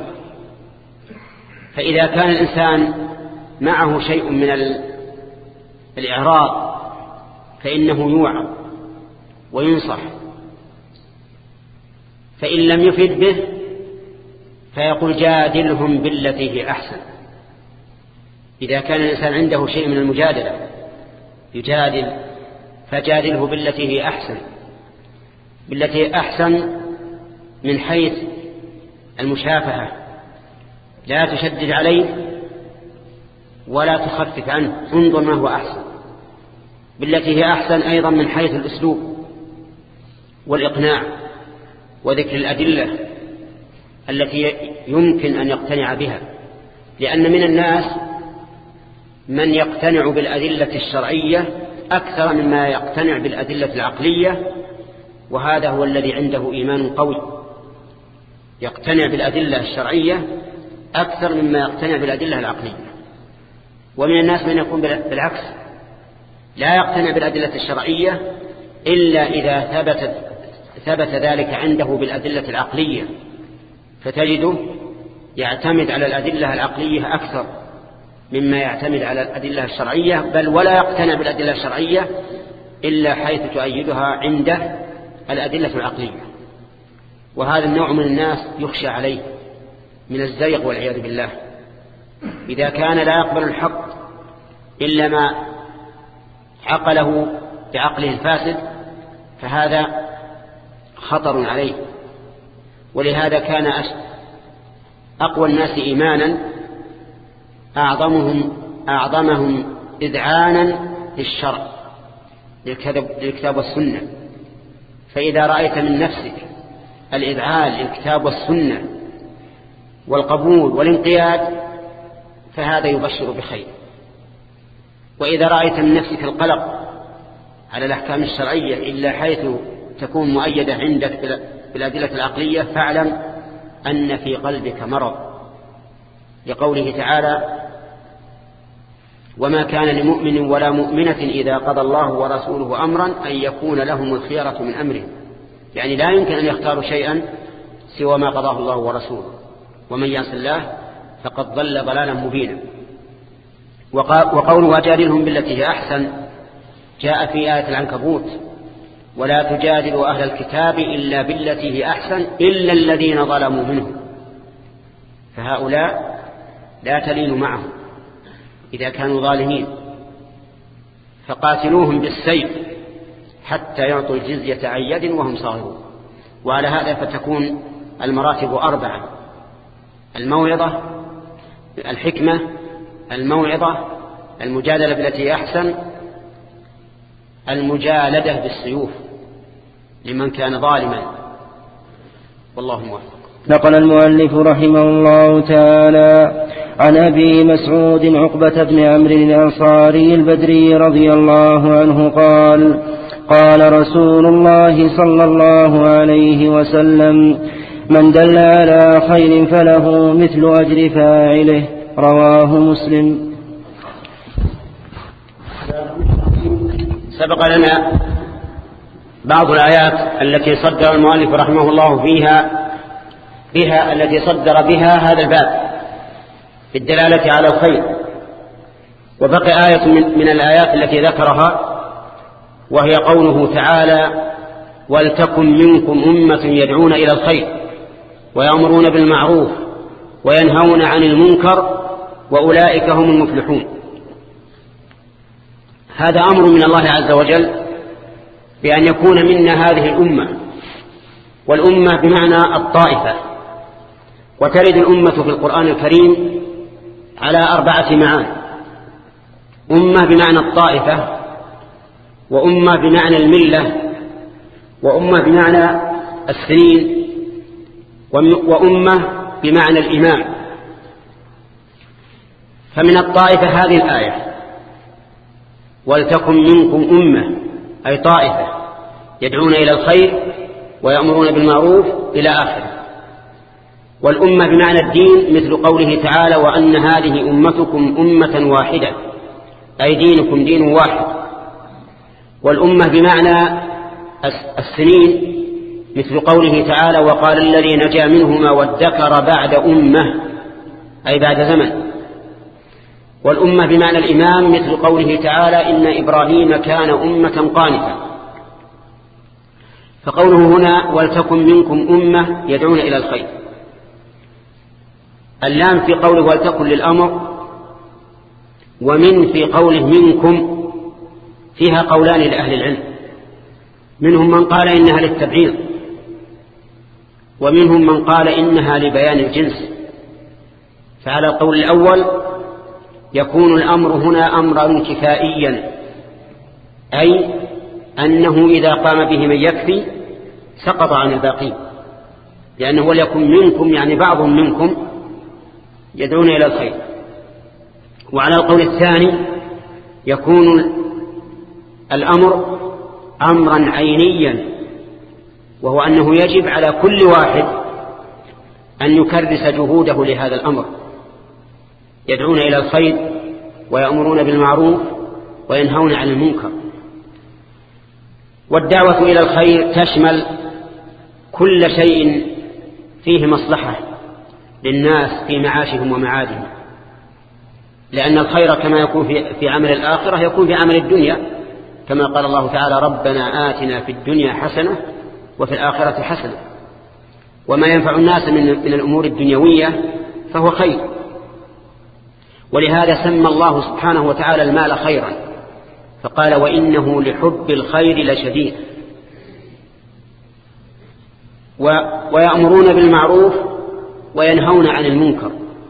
فإذا كان الإنسان معه شيء من الإعراض فإنه يوعظ وينصح، فإن لم يفد به فيقول جادلهم بالتي هي أحسن. إذا كان الإنسان عنده شيء من المجادلة يجادل فجادله بالتي هي أحسن. بالتي هي أحسن من حيث المشافهة، لا تشدد عليه ولا تخفف عنه، انظر ما هو أحسن. بالتي هي أحسن أيضا من حيث الأسلوب والإقناع وذكر الأدلة التي يمكن أن يقتنع بها، لأن من الناس من يقتنع بالأدلة الشرعية أكثر مما يقتنع بالأدلة العقلية، وهذا هو الذي عنده إيمان قوي، يقتنع بالأدلة الشرعية أكثر مما يقتنع بالأدلة العقلية. ومن الناس من يكون بالعكس، لا يقتنع بالأدلة الشرعية إلا إذا ثبت ذلك عنده بالأدلة العقلية، فتجده يعتمد على الأدلة العقلية أكثر مما يعتمد على الأدلة الشرعية، بل ولا يقتنع بالأدلة الشرعية إلا حيث تؤيدها عنده الأدلة العقلية. وهذا النوع من الناس يخشى عليه من الزيغ والعياذ بالله. إذا كان لا يقبل الحق إلا ما عقله بعقله الفاسد فهذا خطر عليه. ولهذا كان أقوى الناس إيمانا أعظمهم إذعانا للشرع للكتاب والسنة. فإذا رأيت من نفسك الإذعان للكتاب والسنة والقبول والانقياد فهذا يبشر بخير. وإذا رأيت من نفسك القلق على الأحكام الشرعية إلا حيث تكون مؤيدة عندك بالأدلة العقلية فاعلم أن في قلبك مرض، لقوله تعالى: وما كان لمؤمن ولا مؤمنة إذا قضى الله ورسوله أمرا أن يكون لهم الخيرة من أمرهم. يعني لا يمكن أن يختاروا شيئا سوى ما قضاه الله ورسوله، ومن يعص الله فقد ضل ضلالا مبينا. وقوله وجادلهم بالتي هي أحسن جاء في آية العنكبوت: ولا تجادلوا أهل الكتاب إلا بالتي هي أحسن إلا الذين ظلموا منهم. فهؤلاء لا تلينوا معهم إذا كانوا ظالمين، فقاتلوهم بالسيف حتى يعطوا الجزية عن يد وهم صاغرون. وعلى هذا فتكون المراتب 4: الموعظة، الحكمة، الموعظة، المجادلة بالتي أحسن، المجالدة بالسيوف لمن كان ظالما. والله موفق. نقل المؤلف رحمه الله تعالى عن أبي مسعود عقبة بن عمرو الأنصاري البدري رضي الله عنه قال: قال رسول الله صلى الله عليه وسلم: من دل على خير فله مثل أجر فاعله. رواه مسلم. سبق لنا بعض الآيات التي صدر المؤلف رحمه الله بها التي صدر بها هذا الباب في الدلالة على الخير. وبقي آية من الآيات التي ذكرها وهي قوله تعالى: ولتكن منكم أمة يدعون إلى الخير ويأمرون بالمعروف وينهون عن المنكر وأولئك هم المفلحون. هذا أمر من الله عز وجل بأن يكون منا هذه الأمة، والأمة بمعنى الطائفة. وترد الأمة في القرآن الكريم على 4 معاني: أمة بمعنى الطائفة، وأمة بمعنى الملة، وأمة بمعنى السنين، وأمة بمعنى الإمام. فمن الطائفة هذه الآية: ولتكن منكم أمة، أي طائفة يدعون إلى الخير ويأمرون بالمعروف إلى آخره. والأمة بمعنى الدين مثل قوله تعالى: وأن هذه أمتكم أمة واحدة، أي دينكم دين واحد. والأمة بمعنى السنين مثل قوله تعالى: وقال الذي نجا منهما وادكر بعد أمة، أي بعد زمن. والأمة بمعنى الإمام مثل قوله تعالى: إن إبراهيم كان أمة قانتا. فقوله هنا: ولتكن منكم أمة يدعون إلى الخير، اللام في قوله ولتكن للأمر، ومن في قوله منكم فيها قولان لأهل العلم، منهم من قال إنها للتبعيض، ومنهم من قال إنها لبيان الجنس. فعلى القول الأول يكون الأمر هنا أمرا كفائيا، أي أنه إذا قام به من يكفي سقط عن الباقين، لأنه وليكن منكم يعني بعض منكم يدعون إلى الخير. وعلى القول الثاني يكون الأمر أمرا عينيا، وهو أنه يجب على كل واحد أن يكرس جهوده لهذا الأمر، يدعون إلى الخير ويأمرون بالمعروف وينهون عن المنكر. والدعوة إلى الخير تشمل كل شيء فيه مصلحة للناس في معاشهم ومعادهم، لأن الخير كما يكون في عمل الآخرة يكون في عمل الدنيا، كما قال الله تعالى ربنا آتنا في الدنيا حسنة وفي الآخرة حسنة. وما ينفع الناس من الأمور الدنيوية فهو خير. ولهذا سمى الله سبحانه وتعالى المال خيرا، فقال وإنه لحب الخير لشديد. ويأمرون بالمعروف وينهون عن المنكر.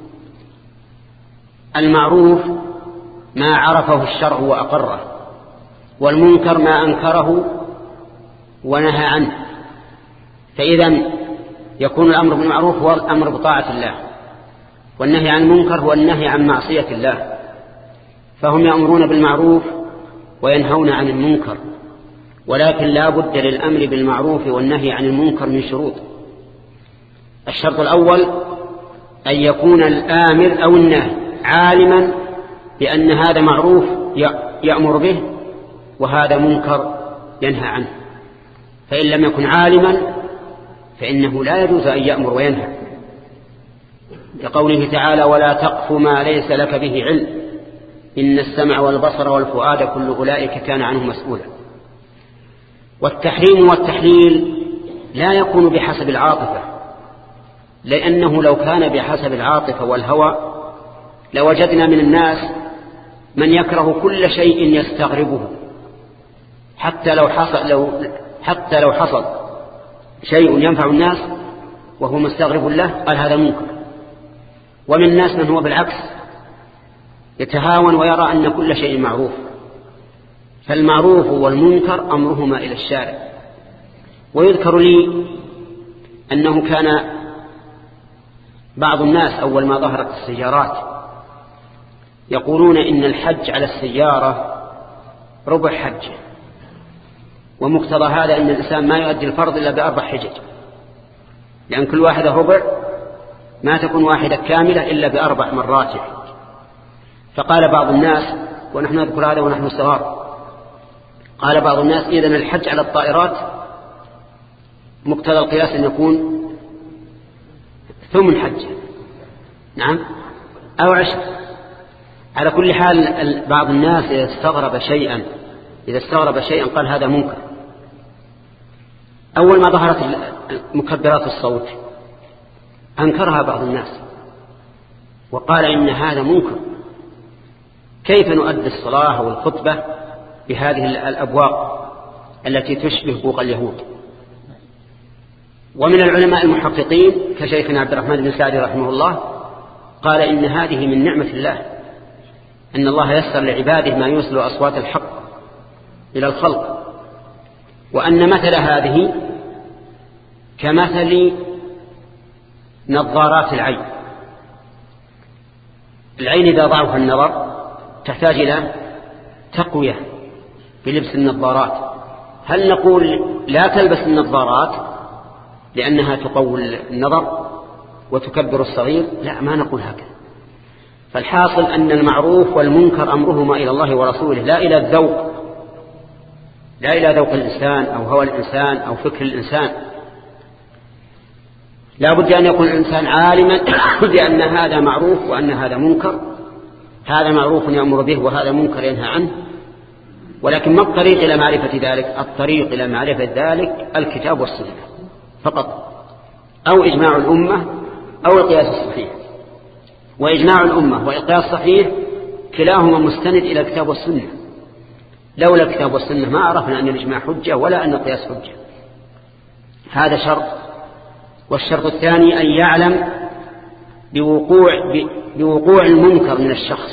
المعروف ما عرفه الشرع وأقره، والمنكر ما أنكره ونهى عنه. فإذا يكون الأمر بالمعروف هو الأمر بطاعة الله، والنهي عن المنكر هو النهي عن معصية الله. فهم يأمرون بالمعروف وينهون عن المنكر، ولكن لا بد للأمر بالمعروف والنهي عن المنكر من شروط. الشرط الأول أن يكون الآمر أو الناهي عالما بأن هذا معروف يأمر به وهذا منكر ينهى عنه. فإن لم يكن عالما فإنه لا يجوز أن يأمر وينهى، لقوله تعالى ولا تقف ما ليس لك به علم إن السمع والبصر والفؤاد كل أولئك كان عنه مسؤولا. والتحريم والتحليل لا يكون بحسب العاطفة، لأنه لو كان بحسب العاطفة والهوى لوجدنا من الناس من يكره كل شيء يستغربه، حتى لو حصل شيء ينفع الناس وهو مستغرب له قال هذا منكر. ومن الناس من هو بالعكس يتهاون ويرى أن كل شيء معروف. فالمعروف والمنكر أمرهما إلى الشارع. ويذكر لي أنه كان بعض الناس أول ما ظهرت السيارات يقولون إن الحج على السيارة ربع حج، ومقتضى هذا أن الإنسان ما يؤدي الفرض إلا ب4 حجج، لأن كل واحدة ربع ما تكون واحدة كاملة إلا ب4 مرات. فقال بعض الناس، ونحن نذكر هذا ونحن صغار، قال بعض الناس إذن الحج على الطائرات مقتضى القياس أن يكون 8 حج، نعم، أو 10. على كل حال بعض الناس إذا استغرب شيئا قال هذا منكر. أول ما ظهرت مكبرات الصوت أنكرها بعض الناس وقال إن هذا منكر، كيف نؤدي الصلاة والخطبة بهذه الأبواق التي تشبه بوق اليهود؟ ومن العلماء المحققين كشيخنا عبد الرحمن بن سعدي رحمه الله قال إن هذه من نعمة الله، أن الله يسر لعباده ما يوصل أصوات الحق إلى الخلق، وأن مثل هذه كمثل نظارات العين. العين إذا ضعف النظر تحتاج إلى تقوية بلبس النظارات. هل نقول لا تلبس النظارات لأنها تقوي النظر وتكبر الصغير؟ لا، ما نقول هكذا. فالحاصل أن المعروف والمنكر أمرهما إلى الله ورسوله، لا إلى ذوق الإنسان أو هوى الإنسان أو فكر الإنسان. لا بد أن يكون الإنسان عالما بأن هذا معروف وأن هذا منكر، هذا معروف يأمر به وهذا منكر ينهى عنه. ولكن ما الطريق إلى معرفة ذلك؟ الطريق إلى معرفة ذلك الكتاب والسنة فقط، أو إجماع الأمة أو القياس الصحيح. وإجماع الأمة وإقرار الصحيح كلاهما مستند إلى الكتاب والسنة. لولا الكتاب والسنة ما عرفنا أن الإجماع حجة ولا أن القياس حجة. هذا شرط. والشرط الثاني أن يعلم بوقوع المنكر من الشخص،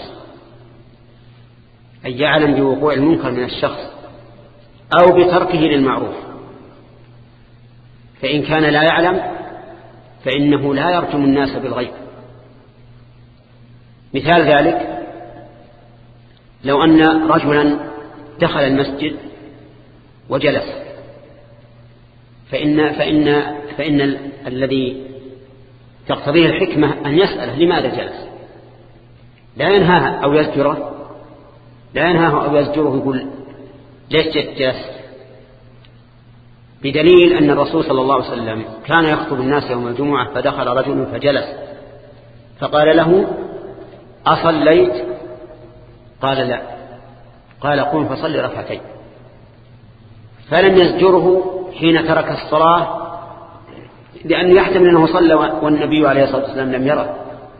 أن يعلم بوقوع المنكر من الشخص أو بتركه للمعروف. فإن كان لا يعلم فإنه لا يرجم الناس بالغيب. مثال ذلك لو أن رجلا دخل المسجد وجلس، فإن الذي تقتضيه الحكمة أن يسأله لماذا جلس، لا ينهاه أو يزجره، يقول ليش جلست، بدليل أن الرسول صلى الله عليه وسلم كان يخطب الناس يوم الجمعة فدخل رجل فجلس فقال له أصليت؟ قال لا. قال قم فصل ركعتين. فلم يزجره حين ترك الصلاة لأنه يحتمل أنه صلى والنبي عليه الصلاة والسلام لم يره.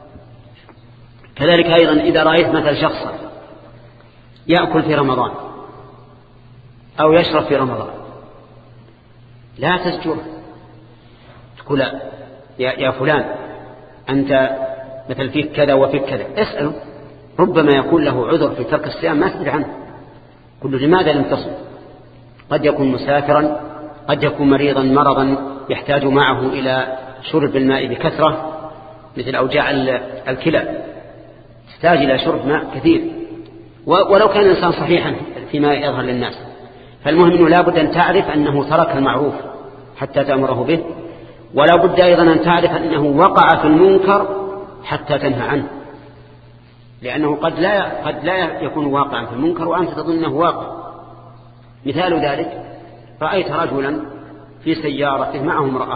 كذلك أيضا إذا رأيت مثل شخصا يأكل في رمضان أو يشرب في رمضان لا تزجره، تقول يا فلان أنت مثل فيك كذا وفيك كذا، اسأله، ربما يكون له عذر في ترك الصيام ما تدري عنه، قل له لماذا لم تصم؟ قد يكون مسافرا، قد يكون مريضا مرضا يحتاج معه إلى شرب الماء بكثرة مثل أوجاع الكلى، تحتاج إلى شرب ماء كثير، ولو كان الإنسان صحيحا فيما يظهر للناس. فالمهم أنه لا بد أن تعرف أنه ترك المعروف حتى تأمره به، ولا بد أيضا أن تعرف أنه وقع في المنكر حتى تنهى عنه، لأنه قد لا يكون واقعا في المنكر وأنت تظن أنه واقع. مثال ذلك رأيت رجلا في سيارته معه امرأة،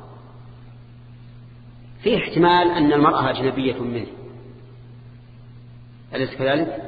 في احتمال أن المرأة أجنبية منه، أليس كذلك؟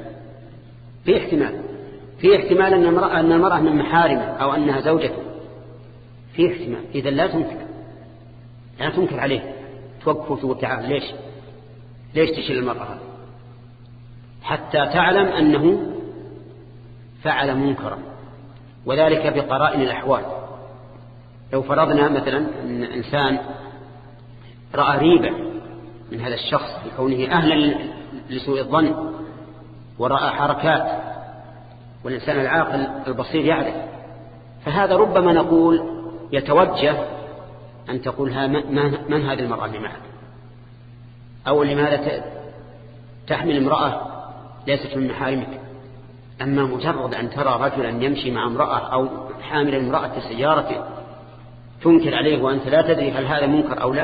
في احتمال أن المرأة من محارمه أو أنها زوجته، في احتمال. إذا لا تنكر عليه، توقف وتقول تعال ليش تشيل المرأة حتى تعلم أنه فعل منكرا، وذلك بقرائن الأحوال. لو فرضنا مثلا أن إنسان رأى ريبة من هذا الشخص بكونه أهلا لسوء الظن، ورأى حركات، والإنسان العاقل البصير يعرف، فهذا ربما نقول يتوجه أن تقول من هذه المرأة اللي معك، أو لماذا تحمل امرأة ليست من محارمك. أما مجرد أن ترى رجلا يمشي مع امرأة أو حامل امرأة في سيارته تنكر عليه وأنت لا تدري هل هذا منكر أو لا،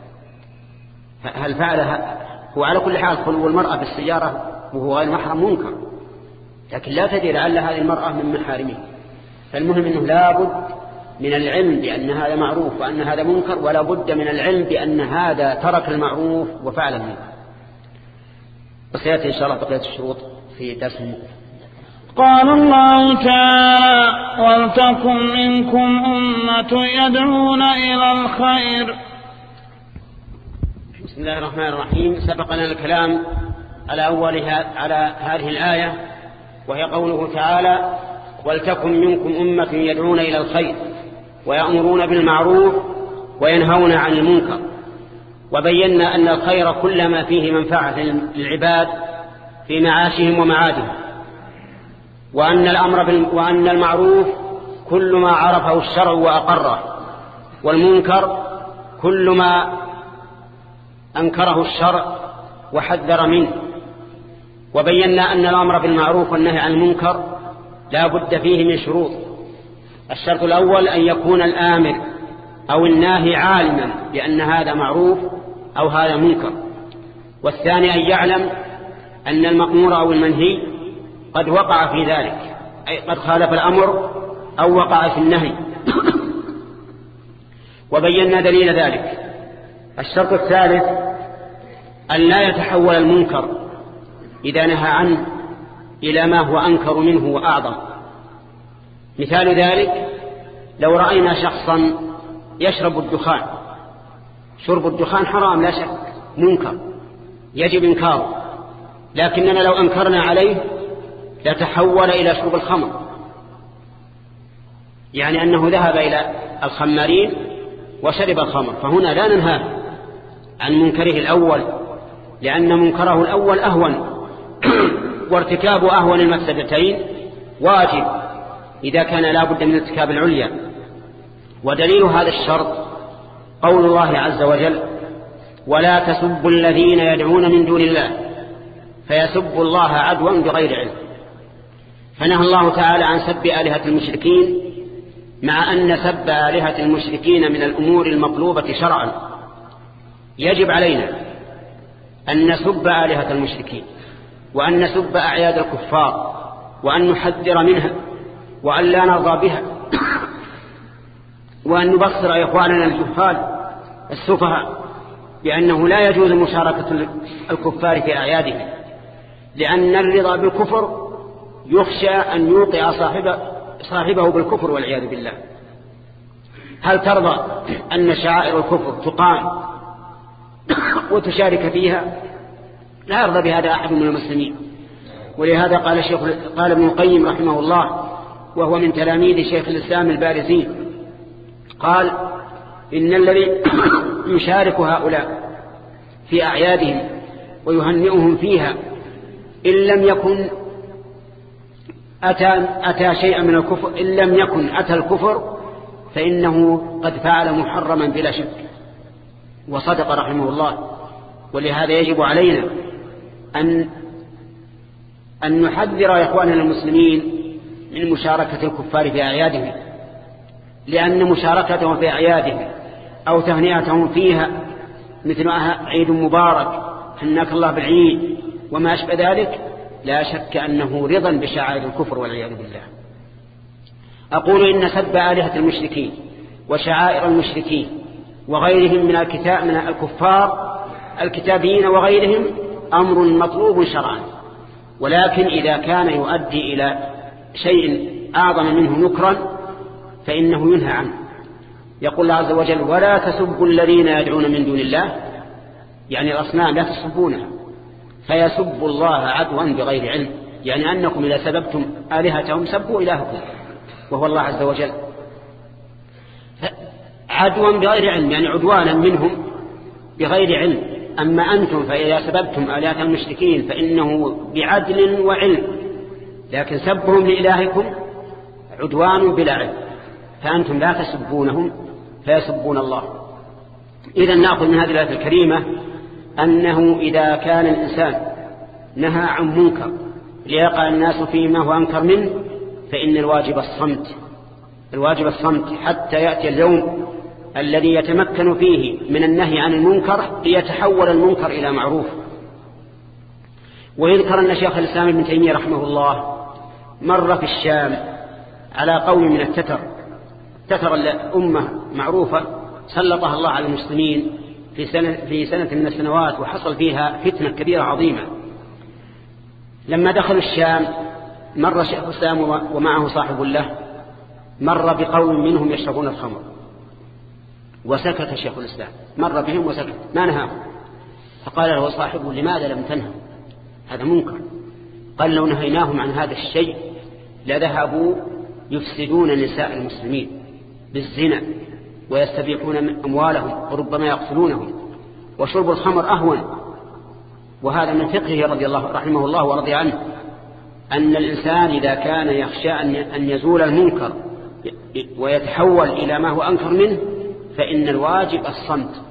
هل فعلها هو على كل حال خلو المرأة في السيارة وهو غير محرم منكر، لكن لا تدري لعل هذه المرأة من محارمه. فالمهم أنه لا بد من العلم بأن هذا معروف وأن هذا منكر، ولا بد من العلم بأن هذا ترك المعروف وفعل المنكر. وسيأتي إن شاء الله بقية الشروط في درس المقبل. قال الله تعالى: ولتكن منكم أمة يدعون إلى الخير. بسم الله الرحمن الرحيم. سبقنا الكلام على هذه الآية، وهي قوله تعالى: ولتكن منكم أمة يدعون إلى الخير ويأمرون بالمعروف وينهون عن المنكر. وبينا أن الخير كل ما فيه منفعة للعباد في معاشهم ومعادهم، وأن المعروف كل ما عرفه الشرع وأقره، والمنكر كل ما أنكره الشرع وحذر منه. وبينا أن الأمر بالمعروف والنهي عن المنكر لا بد فيه من شروط. الشرط الأول أن يكون الآمر أو الناهي عالما بأن هذا معروف أو هذا منكر. والثاني أن يعلم أن المأمور أو المنهي قد وقع في ذلك، أي قد خالف الأمر أو وقع في النهي. وبينا دليل ذلك. الشرط الثالث أن لا يتحول المنكر إذا نهى عنه إلى ما هو أنكر منه وأعظم. مثال ذلك لو رأينا شخصا يشرب الدخان، شرب الدخان حرام لا شك، منكر، يجب إنكاره، لكننا لو أنكرنا عليه لتحول إلى شرب الخمر، يعني أنه ذهب إلى الخمارين وشرب الخمر، فهنا لا ننهى عن منكره الأول، لأن منكره الأول أهون وارتكاب أهون المفسدتين واجب إذا كان لا بد من ارتكاب العليا. ودليل هذا الشرط قول الله عز وجل: ولا تسبوا الذين يدعون من دون الله فيسبوا الله عدوا بغير علم. فنهى الله تعالى عن سب آلهة المشركين، مع أن سب آلهة المشركين من الأمور المطلوبة شرعا. يجب علينا أن نسب آلهة المشركين، وأن نسب أعياد الكفار، وأن نحذر منها، وأن لا نرضى بها، وأن نبصر إخواننا الجهال السفهاء بأنه لا يجوز مشاركة الكفار في أعيادهم، لأن الرضا بالكفر يخشى أن يوقع صاحبه بالكفر والعياذ بالله. هل ترضى أن شعائر الكفر تقام وتشارك فيها؟ لا يرضى بهذا أحد من المسلمين. ولهذا قال ابن القيم رحمه الله، وهو من تلاميذ شيخ الإسلام البارزي، قال: إن الذي يشارك هؤلاء في أعيادهم ويهنئهم فيها إن لم يكن أتى شيئا من الكفر، إن لم يكن أتى الكفر فإنه قد فعل محرما بلا شك. وصدق رحمه الله. ولهذا يجب علينا أن نحذر إخواننا المسلمين من مشاركة الكفار في أعيادهم، لأن مشاركتهم في أعيادهم أو تهنئتهم فيها مثل عيد مبارك، حناك الله بالعيد وما أشبه ذلك، لا شك أنه رضا بشعائر الكفر والعياذ بالله. أقول إن سب آلهة المشركين وشعائر المشركين وغيرهم من الكفار الكتابيين وغيرهم أمر مطلوب شرعا، ولكن إذا كان يؤدي إلى شيء أعظم منه نكرا فإنه ينهى عنه. يقول الله عز وجل: ولا تسبوا الذين يدعون من دون الله، يعني الأصنام لا تسبونها، فيسبوا الله عدوا بغير علم، يعني أنكم إذا سببتم آلهتهم سبوا إلهكم وهو الله عز وجل، عدوا بغير علم، يعني عدوانا منهم بغير علم. أما أنتم فإذا سببتم آلهة المشركين فإنه بعدل وعلم، لكن سبهم لإلهكم عدوان بلا علم، فأنتم لا تسبونهم فيسبون الله. إذن نأخذ من هذه الآية الكريمة أنه إذا كان الإنسان نهى عن منكر ليقع الناس فيما هو أنكر منه فإن الواجب الصمت حتى يأتي اليوم الذي يتمكن فيه من النهي عن المنكر ليتحول المنكر إلى معروف. ويذكر أن شيخ الإسلام ابن تيمية رحمه الله مر في الشام على قوم من التتر الأمة معروفة سلطها الله على المسلمين في سنة من السنوات، وحصل فيها فتنة كبيرة عظيمة. لما دخلوا الشام مر شيخ الإسلام ومعه صاحب له، مر بقوم منهم يشربون الخمر، وسكت شيخ الإسلام، مر بهم وسكت ما نهاهم. فقال له صاحبه: لماذا لم تنهوا؟ هذا منكر. قال: لو نهيناهم عن هذا الشيء لذهبوا يفسدون نساء المسلمين بالزنا ويستبيحون أموالهم وربما يقتلونهم، وشرب الخمر أهون. وهذا من فقهه رحمه الله ورضي عنه، أن الإنسان إذا كان يخشى أن يزول المنكر ويتحول إلى ما هو أنكر منه فإن الواجب الصمت.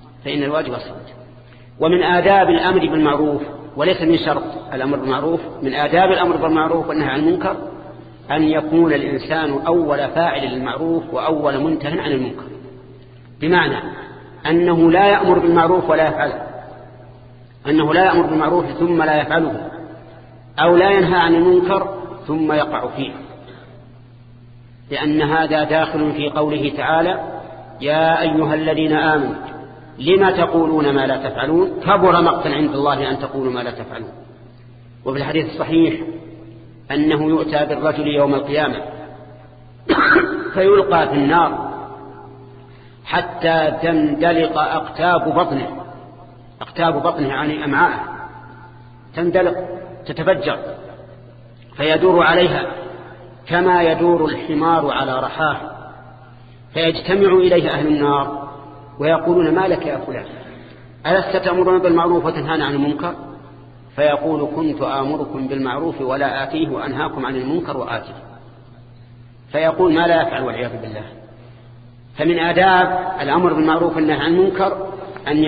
ومن آداب الأمر بالمعروف، وليس من شرط الأمر بالمعروف، من آداب الأمر بالمعروف والنهي عن المنكر أن يكون الإنسان أول فاعل للمعروف وأول منتهى عن المنكر، بمعنى أنه لا يأمر بالمعروف ولا يفعله، أنه لا يأمر بالمعروف ثم لا يفعله، أو لا ينهى عن المنكر ثم يقع فيه، لأن هذا داخل في قوله تعالى: يا أيها الذين آمنوا لما تقولون ما لا تفعلون كبر مقتا عند الله أن تقولوا ما لا تفعلون. وفي الحديث الصحيح أنه يؤتى بالرجل يوم القيامة فيلقى في النار حتى تندلق أقتاب بطنه، أقتاب بطنه يعني أمعاءه تندلق تتفجر فيدور عليها كما يدور الحمار على رحاه، فيجتمع إليه أهل النار ويقولون: ما لك يا فلان، ألست تأمرون بالمعروف وتنهون عن المنكر؟ فيقول: كنت آمركم بالمعروف ولا آتيه وأنهاكم عن المنكر وآتيه. فيقول ما لا يفعل والعياذ بالله. فمن آداب الأمر بالمعروف والنهي عن المنكر أن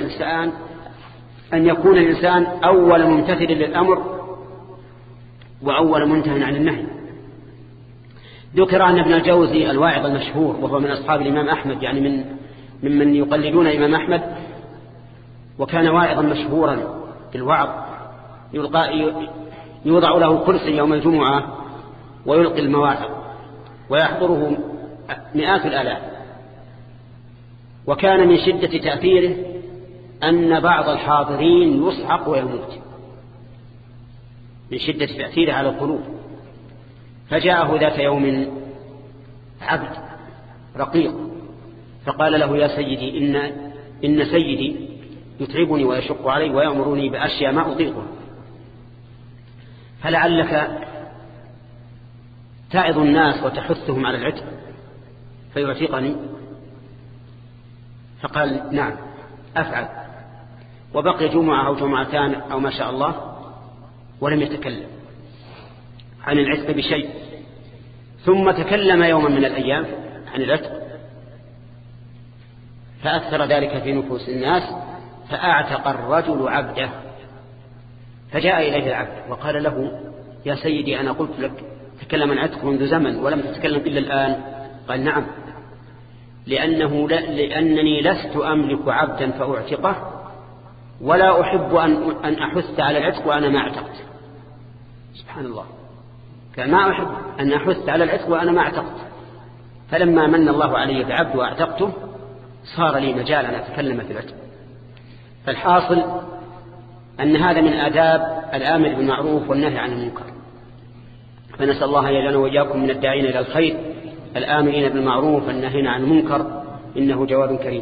يكون الإنسان أول ممتثل للأمر وأول منتهى عن النهي. ذكر أن ابن الجوزي الواعظ المشهور وهو من أصحاب الإمام أحمد، يعني ممن يقلدون الإمام أحمد، وكان واعظا مشهورا بالوعظ، يوضع له كرسي يوم الجمعة ويلقي المواعظ ويحضره مئات الآلاف. وكان من شدة تأثيره أن بعض الحاضرين يصعق ويموت من شدة تأثيره على القلوب. فجاءه ذات يوم عبد رقيق فقال له: يا سيدي، إن سيدي يتعبني ويشق علي ويأمرني بأشياء ما أطيقها، فلعلك تعظ الناس وتحثهم على العتق فيعتقني. فقال: نعم أفعل. وبقي جمعة أو جمعتان أو ما شاء الله ولم يتكلم عن العتق بشيء. ثم تكلم يوما من الأيام عن العتق فأثر ذلك في نفوس الناس، فأعتق الرجل عبده. فجاء إليه العبد وقال له: يا سيدي، أنا قلت لك تكلم عن عتق منذ زمن ولم تتكلم إلا الآن. قال: نعم، لأنني لست أملك عبدا فأعتقه، ولا أحب أن أحث على العتق وأنا ما اعتقت. سبحان الله، كان ما أحب أن أحث على العتق وأنا ما اعتقت. فلما من الله علي بعبد وأعتقته صار لي مجال أن أتكلم في العتق. فالحاصل أن هذا من آداب الآمر بالمعروف والنهي عن المنكر. فنسأل الله يجعلنا وإياكم من الداعين إلى الخير الآمرين بالمعروف والنهين عن المنكر، إنه جواد كريم.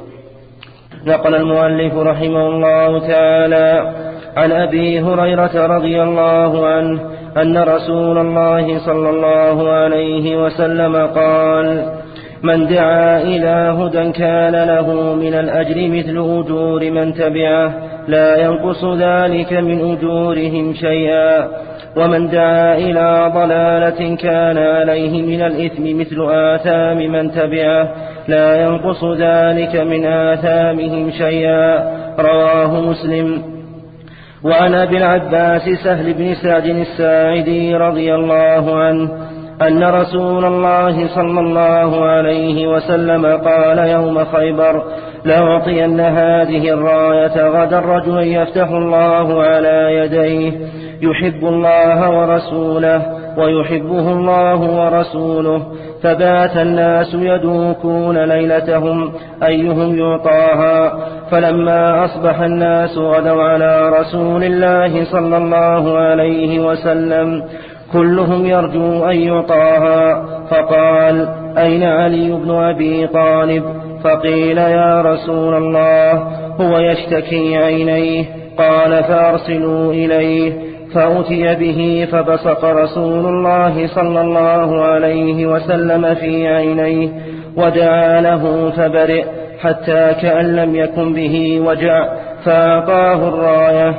نقل المؤلف رحمه الله تعالى عن أبي هريرة رضي الله عنه أن رسول الله صلى الله عليه وسلم قال: من دعا إلى هدى كان له من الأجر مثل أجور من تبعه لا ينقص ذلك من أجورهم شيئا، ومن دعا إلى ضلالة كان عليه من الإثم مثل آثام من تبعه لا ينقص ذلك من آثامهم شيئا. رواه مسلم. وعن أبي العباس سهل بن سعد الساعدي رضي الله عنه أن رسول الله صلى الله عليه وسلم قال يوم خيبر: لأعطين هذه الراية غدا رجل يفتح الله على يديه يحب الله ورسوله ويحبه الله ورسوله. فبات الناس يدوكون ليلتهم أيهم يعطاها، فلما أصبح الناس غدوا على رسول الله صلى الله عليه وسلم كلهم يرجو أن يعطاها. فقال: أين علي بن أبي طالب؟ فقيل: يا رسول الله هو يشتكي عينيه. قال: فأرسلوا إليه. فأتي به فبصق رسول الله صلى الله عليه وسلم في عينيه ودعا له فبرئ حتى كأن لم يكن به وجع، فأعطاه الراية.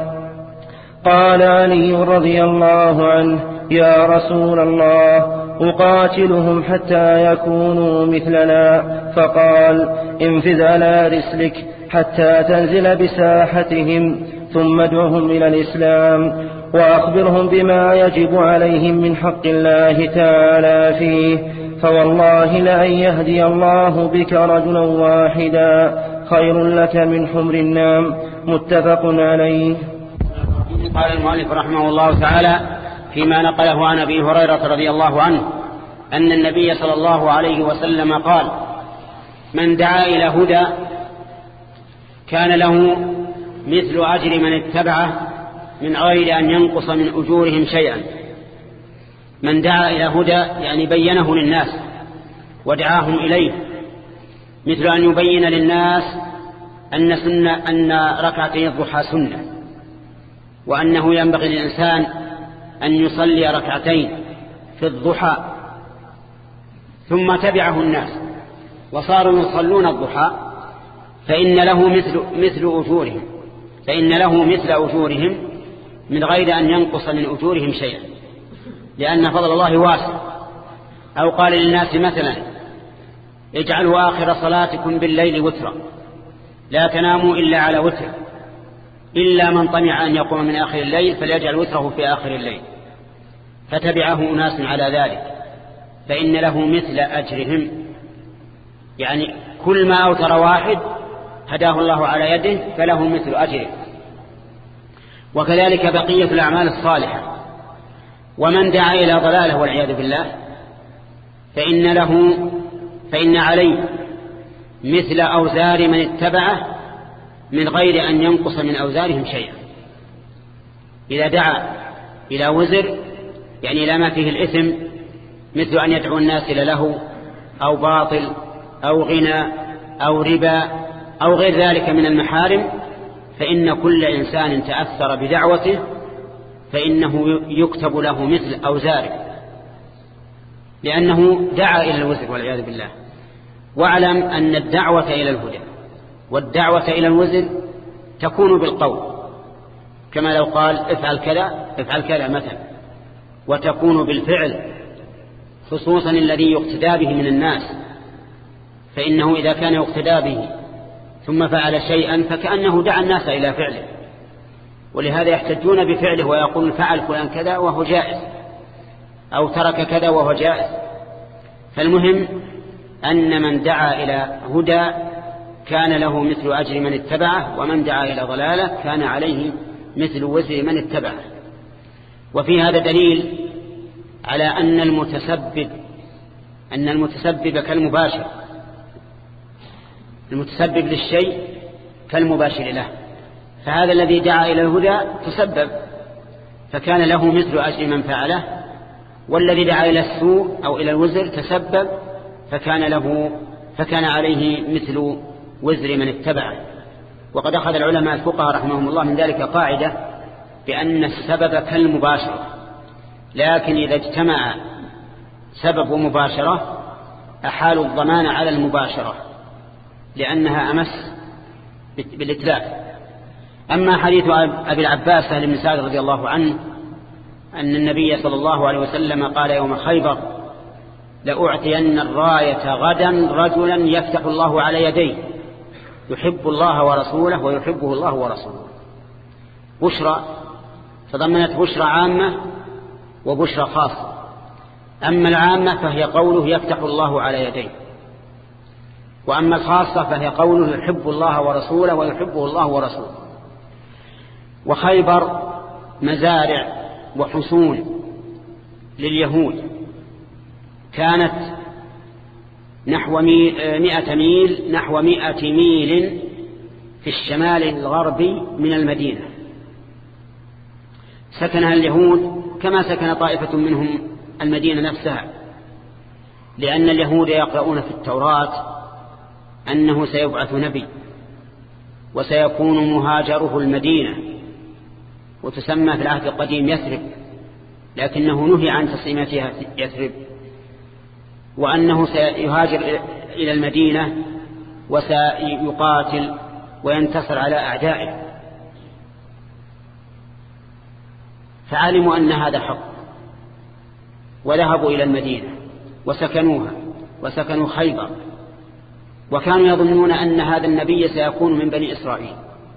قال علي رضي الله عنه: يا رسول الله أقاتلهم حتى يكونوا مثلنا. فقال: انفذ على رسلك حتى تنزل بساحتهم، ثم ادعهم إلى الإسلام وأخبرهم بما يجب عليهم من حق الله تعالى فيه، فوالله لأن يهدي الله بك رجلا واحدا خير لك من حمر النعم. متفق عليه. قال المؤلف رحمه الله تعالى فيما نقله عن أبي هريرة رضي الله عنه أن النبي صلى الله عليه وسلم قال: من دعا إلى هدى كان له مثل أجر من اتبعه من غير أن ينقص من أجورهم شيئا. من دعا إلى هدى يعني بينه للناس ودعاهم إليه، مثل أن يبين للناس أن ركعتي الضحى سنة، وأنه ينبغي للإنسان أن يصلي ركعتين في الضحى، ثم تبعه الناس وصاروا يصلون الضحى، فإن له مثل أجورهم من غير أن ينقص من أجورهم شيئا، لأن فضل الله واسع. أو قال للناس مثلا: اجعلوا آخر صلاتكم بالليل وترا، لا تناموا إلا على وتر، إلا من طمع أن يقوم من آخر الليل فليجعل وتره في آخر الليل. فتبعه أناس على ذلك، فإن له مثل أجرهم، يعني كل ما أوتر واحد هداه الله على يده فله مثل أجره. وكذلك بقية الأعمال الصالحة. ومن دعا إلى ضلاله والعياذ بالله فإن عليه مثل أوزار من اتبعه من غير أن ينقص من أوزارهم شيئا. إذا دعا إلى وزر، يعني إلى ما فيه الإثم، مثل أن يدعو الناس إلى له أو باطل أو غنى أو ربا أو غير ذلك من المحارم، فإن كل إنسان تأثر بدعوته فإنه يكتب له مثل أوزاره، لأنه دعا إلى الوزر والعياذ بالله. واعلم أن الدعوة إلى الهدى والدعوة إلى الوزر تكون بالقول، كما لو قال افعل كذا مثلا، وتكون بالفعل، خصوصا الذي يقتدى به من الناس، فإنه إذا كان يقتدى به ثم فعل شيئا فكأنه دعا الناس إلى فعله، ولهذا يحتجون بفعله ويقول فعل فلان كذا وهو جائز، أو ترك كذا وهو جائز. فالمهم أن من دعا إلى هدى كان له مثل أجر من اتبعه، ومن دعا إلى ضلالة كان عليه مثل وزر من اتبعه. وفي هذا دليل على أن المتسبب كالمباشر، المتسبب للشيء كالمباشر له. فهذا الذي دعا إلى الهدى تسبب فكان له مثل أجر من فعله، والذي دعا إلى السوء أو إلى الوزر تسبب فكان عليه مثل وزر من اتبعه. وقد أخذ العلماء الفقهاء رحمهم الله من ذلك قاعدة بأن السبب كالمباشرة، لكن إذا اجتمع سبب ومباشرة أحالوا الضمان على المباشرة لأنها أمس بالإتلاف. أما حديث أبي العباس سهل بن سعد رضي الله عنه أن النبي صلى الله عليه وسلم قال يوم خيبر: لأعطين الراية غدا رجلا يفتح الله على يديه يحب الله ورسوله ويحبه الله ورسوله. بشرى تضمنت بشرى عامة وبشرى خاصة. أما العامة فهي قوله يفتح الله على يديه، وأما الخاصة فهي قوله يحب الله ورسوله ويحبه الله ورسوله. وخيبر مزارع وحصون لليهود كانت نحو 100 ميل في الشمال الغربي من المدينة، سكنها اليهود كما سكن طائفة منهم المدينة نفسها، لأن اليهود يقرؤون في التوراة أنه سيبعث نبي وسيكون مهاجره المدينة، وتسمى في العهد القديم يثرب، لكنه نهي عن تسميتها يثرب، وأنه سيهاجر إلى المدينة وسيقاتل وينتصر على أعدائه. فعلموا أن هذا حق وذهبوا إلى المدينة وسكنوها وسكنوا خيبر، وكانوا يظنون أن هذا النبي سيكون من بني إسرائيل.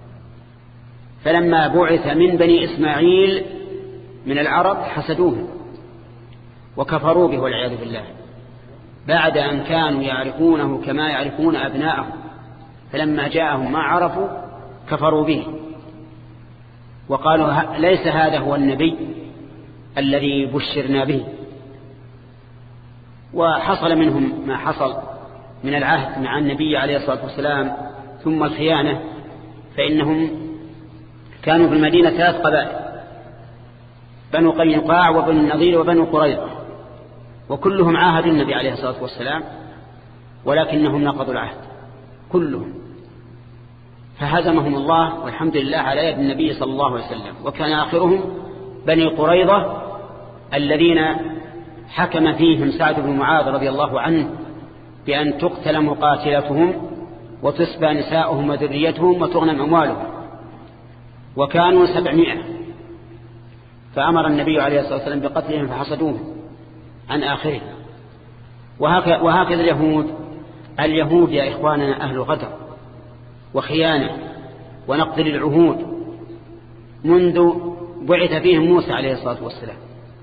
فلما بعث من بني إسماعيل من العرب حسدوه وكفروا به والعياذ بالله، بعد أن كانوا يعرفونه كما يعرفون أبناءهم، فلما جاءهم ما عرفوا كفروا به وقالوا ليس هذا هو النبي الذي بشرنا به. وحصل منهم ما حصل من العهد مع النبي عليه الصلاة والسلام ثم الخيانة، فإنهم كانوا في المدينة 3 قبائل: بنو قينقاع وبنو النضير وبنو قريظة، وكلهم عاهدوا النبي عليه الصلاة والسلام ولكنهم نقضوا العهد كلهم. فهزمهم الله والحمد لله على يد النبي صلى الله عليه وسلم. وكان آخرهم بني قريظة الذين حكم فيهم سعد بن معاذ رضي الله عنه بأن تقتل مقاتلتهم وتسبى نساؤهم وذريتهم وتغنم أموالهم، وكانوا 700، فأمر النبي عليه الصلاة والسلام بقتلهم فحصدوهم عن آخره. وهكذا اليهود يا إخواننا أهل غدر وخيانة ونقض للعهود منذ بعث فيهم موسى عليه الصلاة والسلام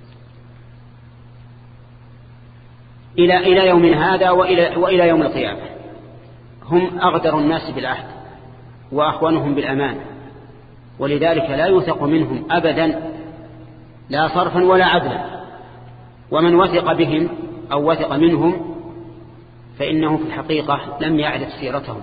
إلى يوم هذا وإلى يوم القيامة. هم أغدر الناس بالعهد وأخوانهم بالأمان، ولذلك لا يوثق منهم أبدا لا صرفا ولا عدلا. ومن وثق بهم أو وثق منهم فإنه في الحقيقة لم يعرف سيرتهم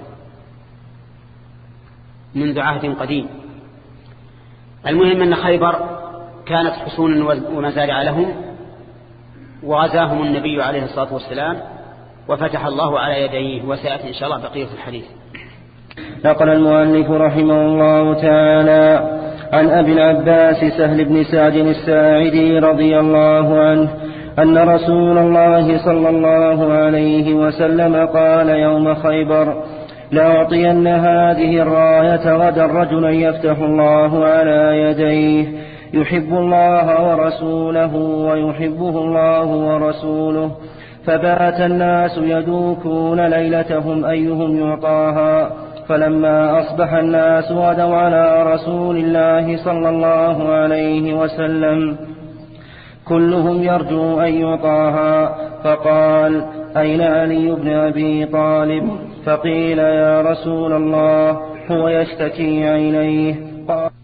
منذ عهد قديم. المهم أن خيبر كانت حصونا ومزارع لهم، وغزاهم النبي عليه الصلاة والسلام وفتح الله على يديه، وسيأتي إن شاء الله بقية الحديث. نقل المؤلف رحمه الله تعالى عن أبي العباس سهل بن سعد الساعدي رضي الله عنه أن رسول الله صلى الله عليه وسلم قال يوم خيبر: لأعطين هذه الراية غدا رجلا يفتح الله على يديه يحب الله ورسوله ويحبه الله ورسوله. فبات الناس يدوكون ليلتهم أيهم يعطاها، فلما أصبح الناس غدوا على رسول الله صلى الله عليه وسلم كلهم يرجو أن يعطاها، فقال: أين علي بن أبي طالب؟ فقيل: يا رسول الله هو يشتكي عينيه. قال: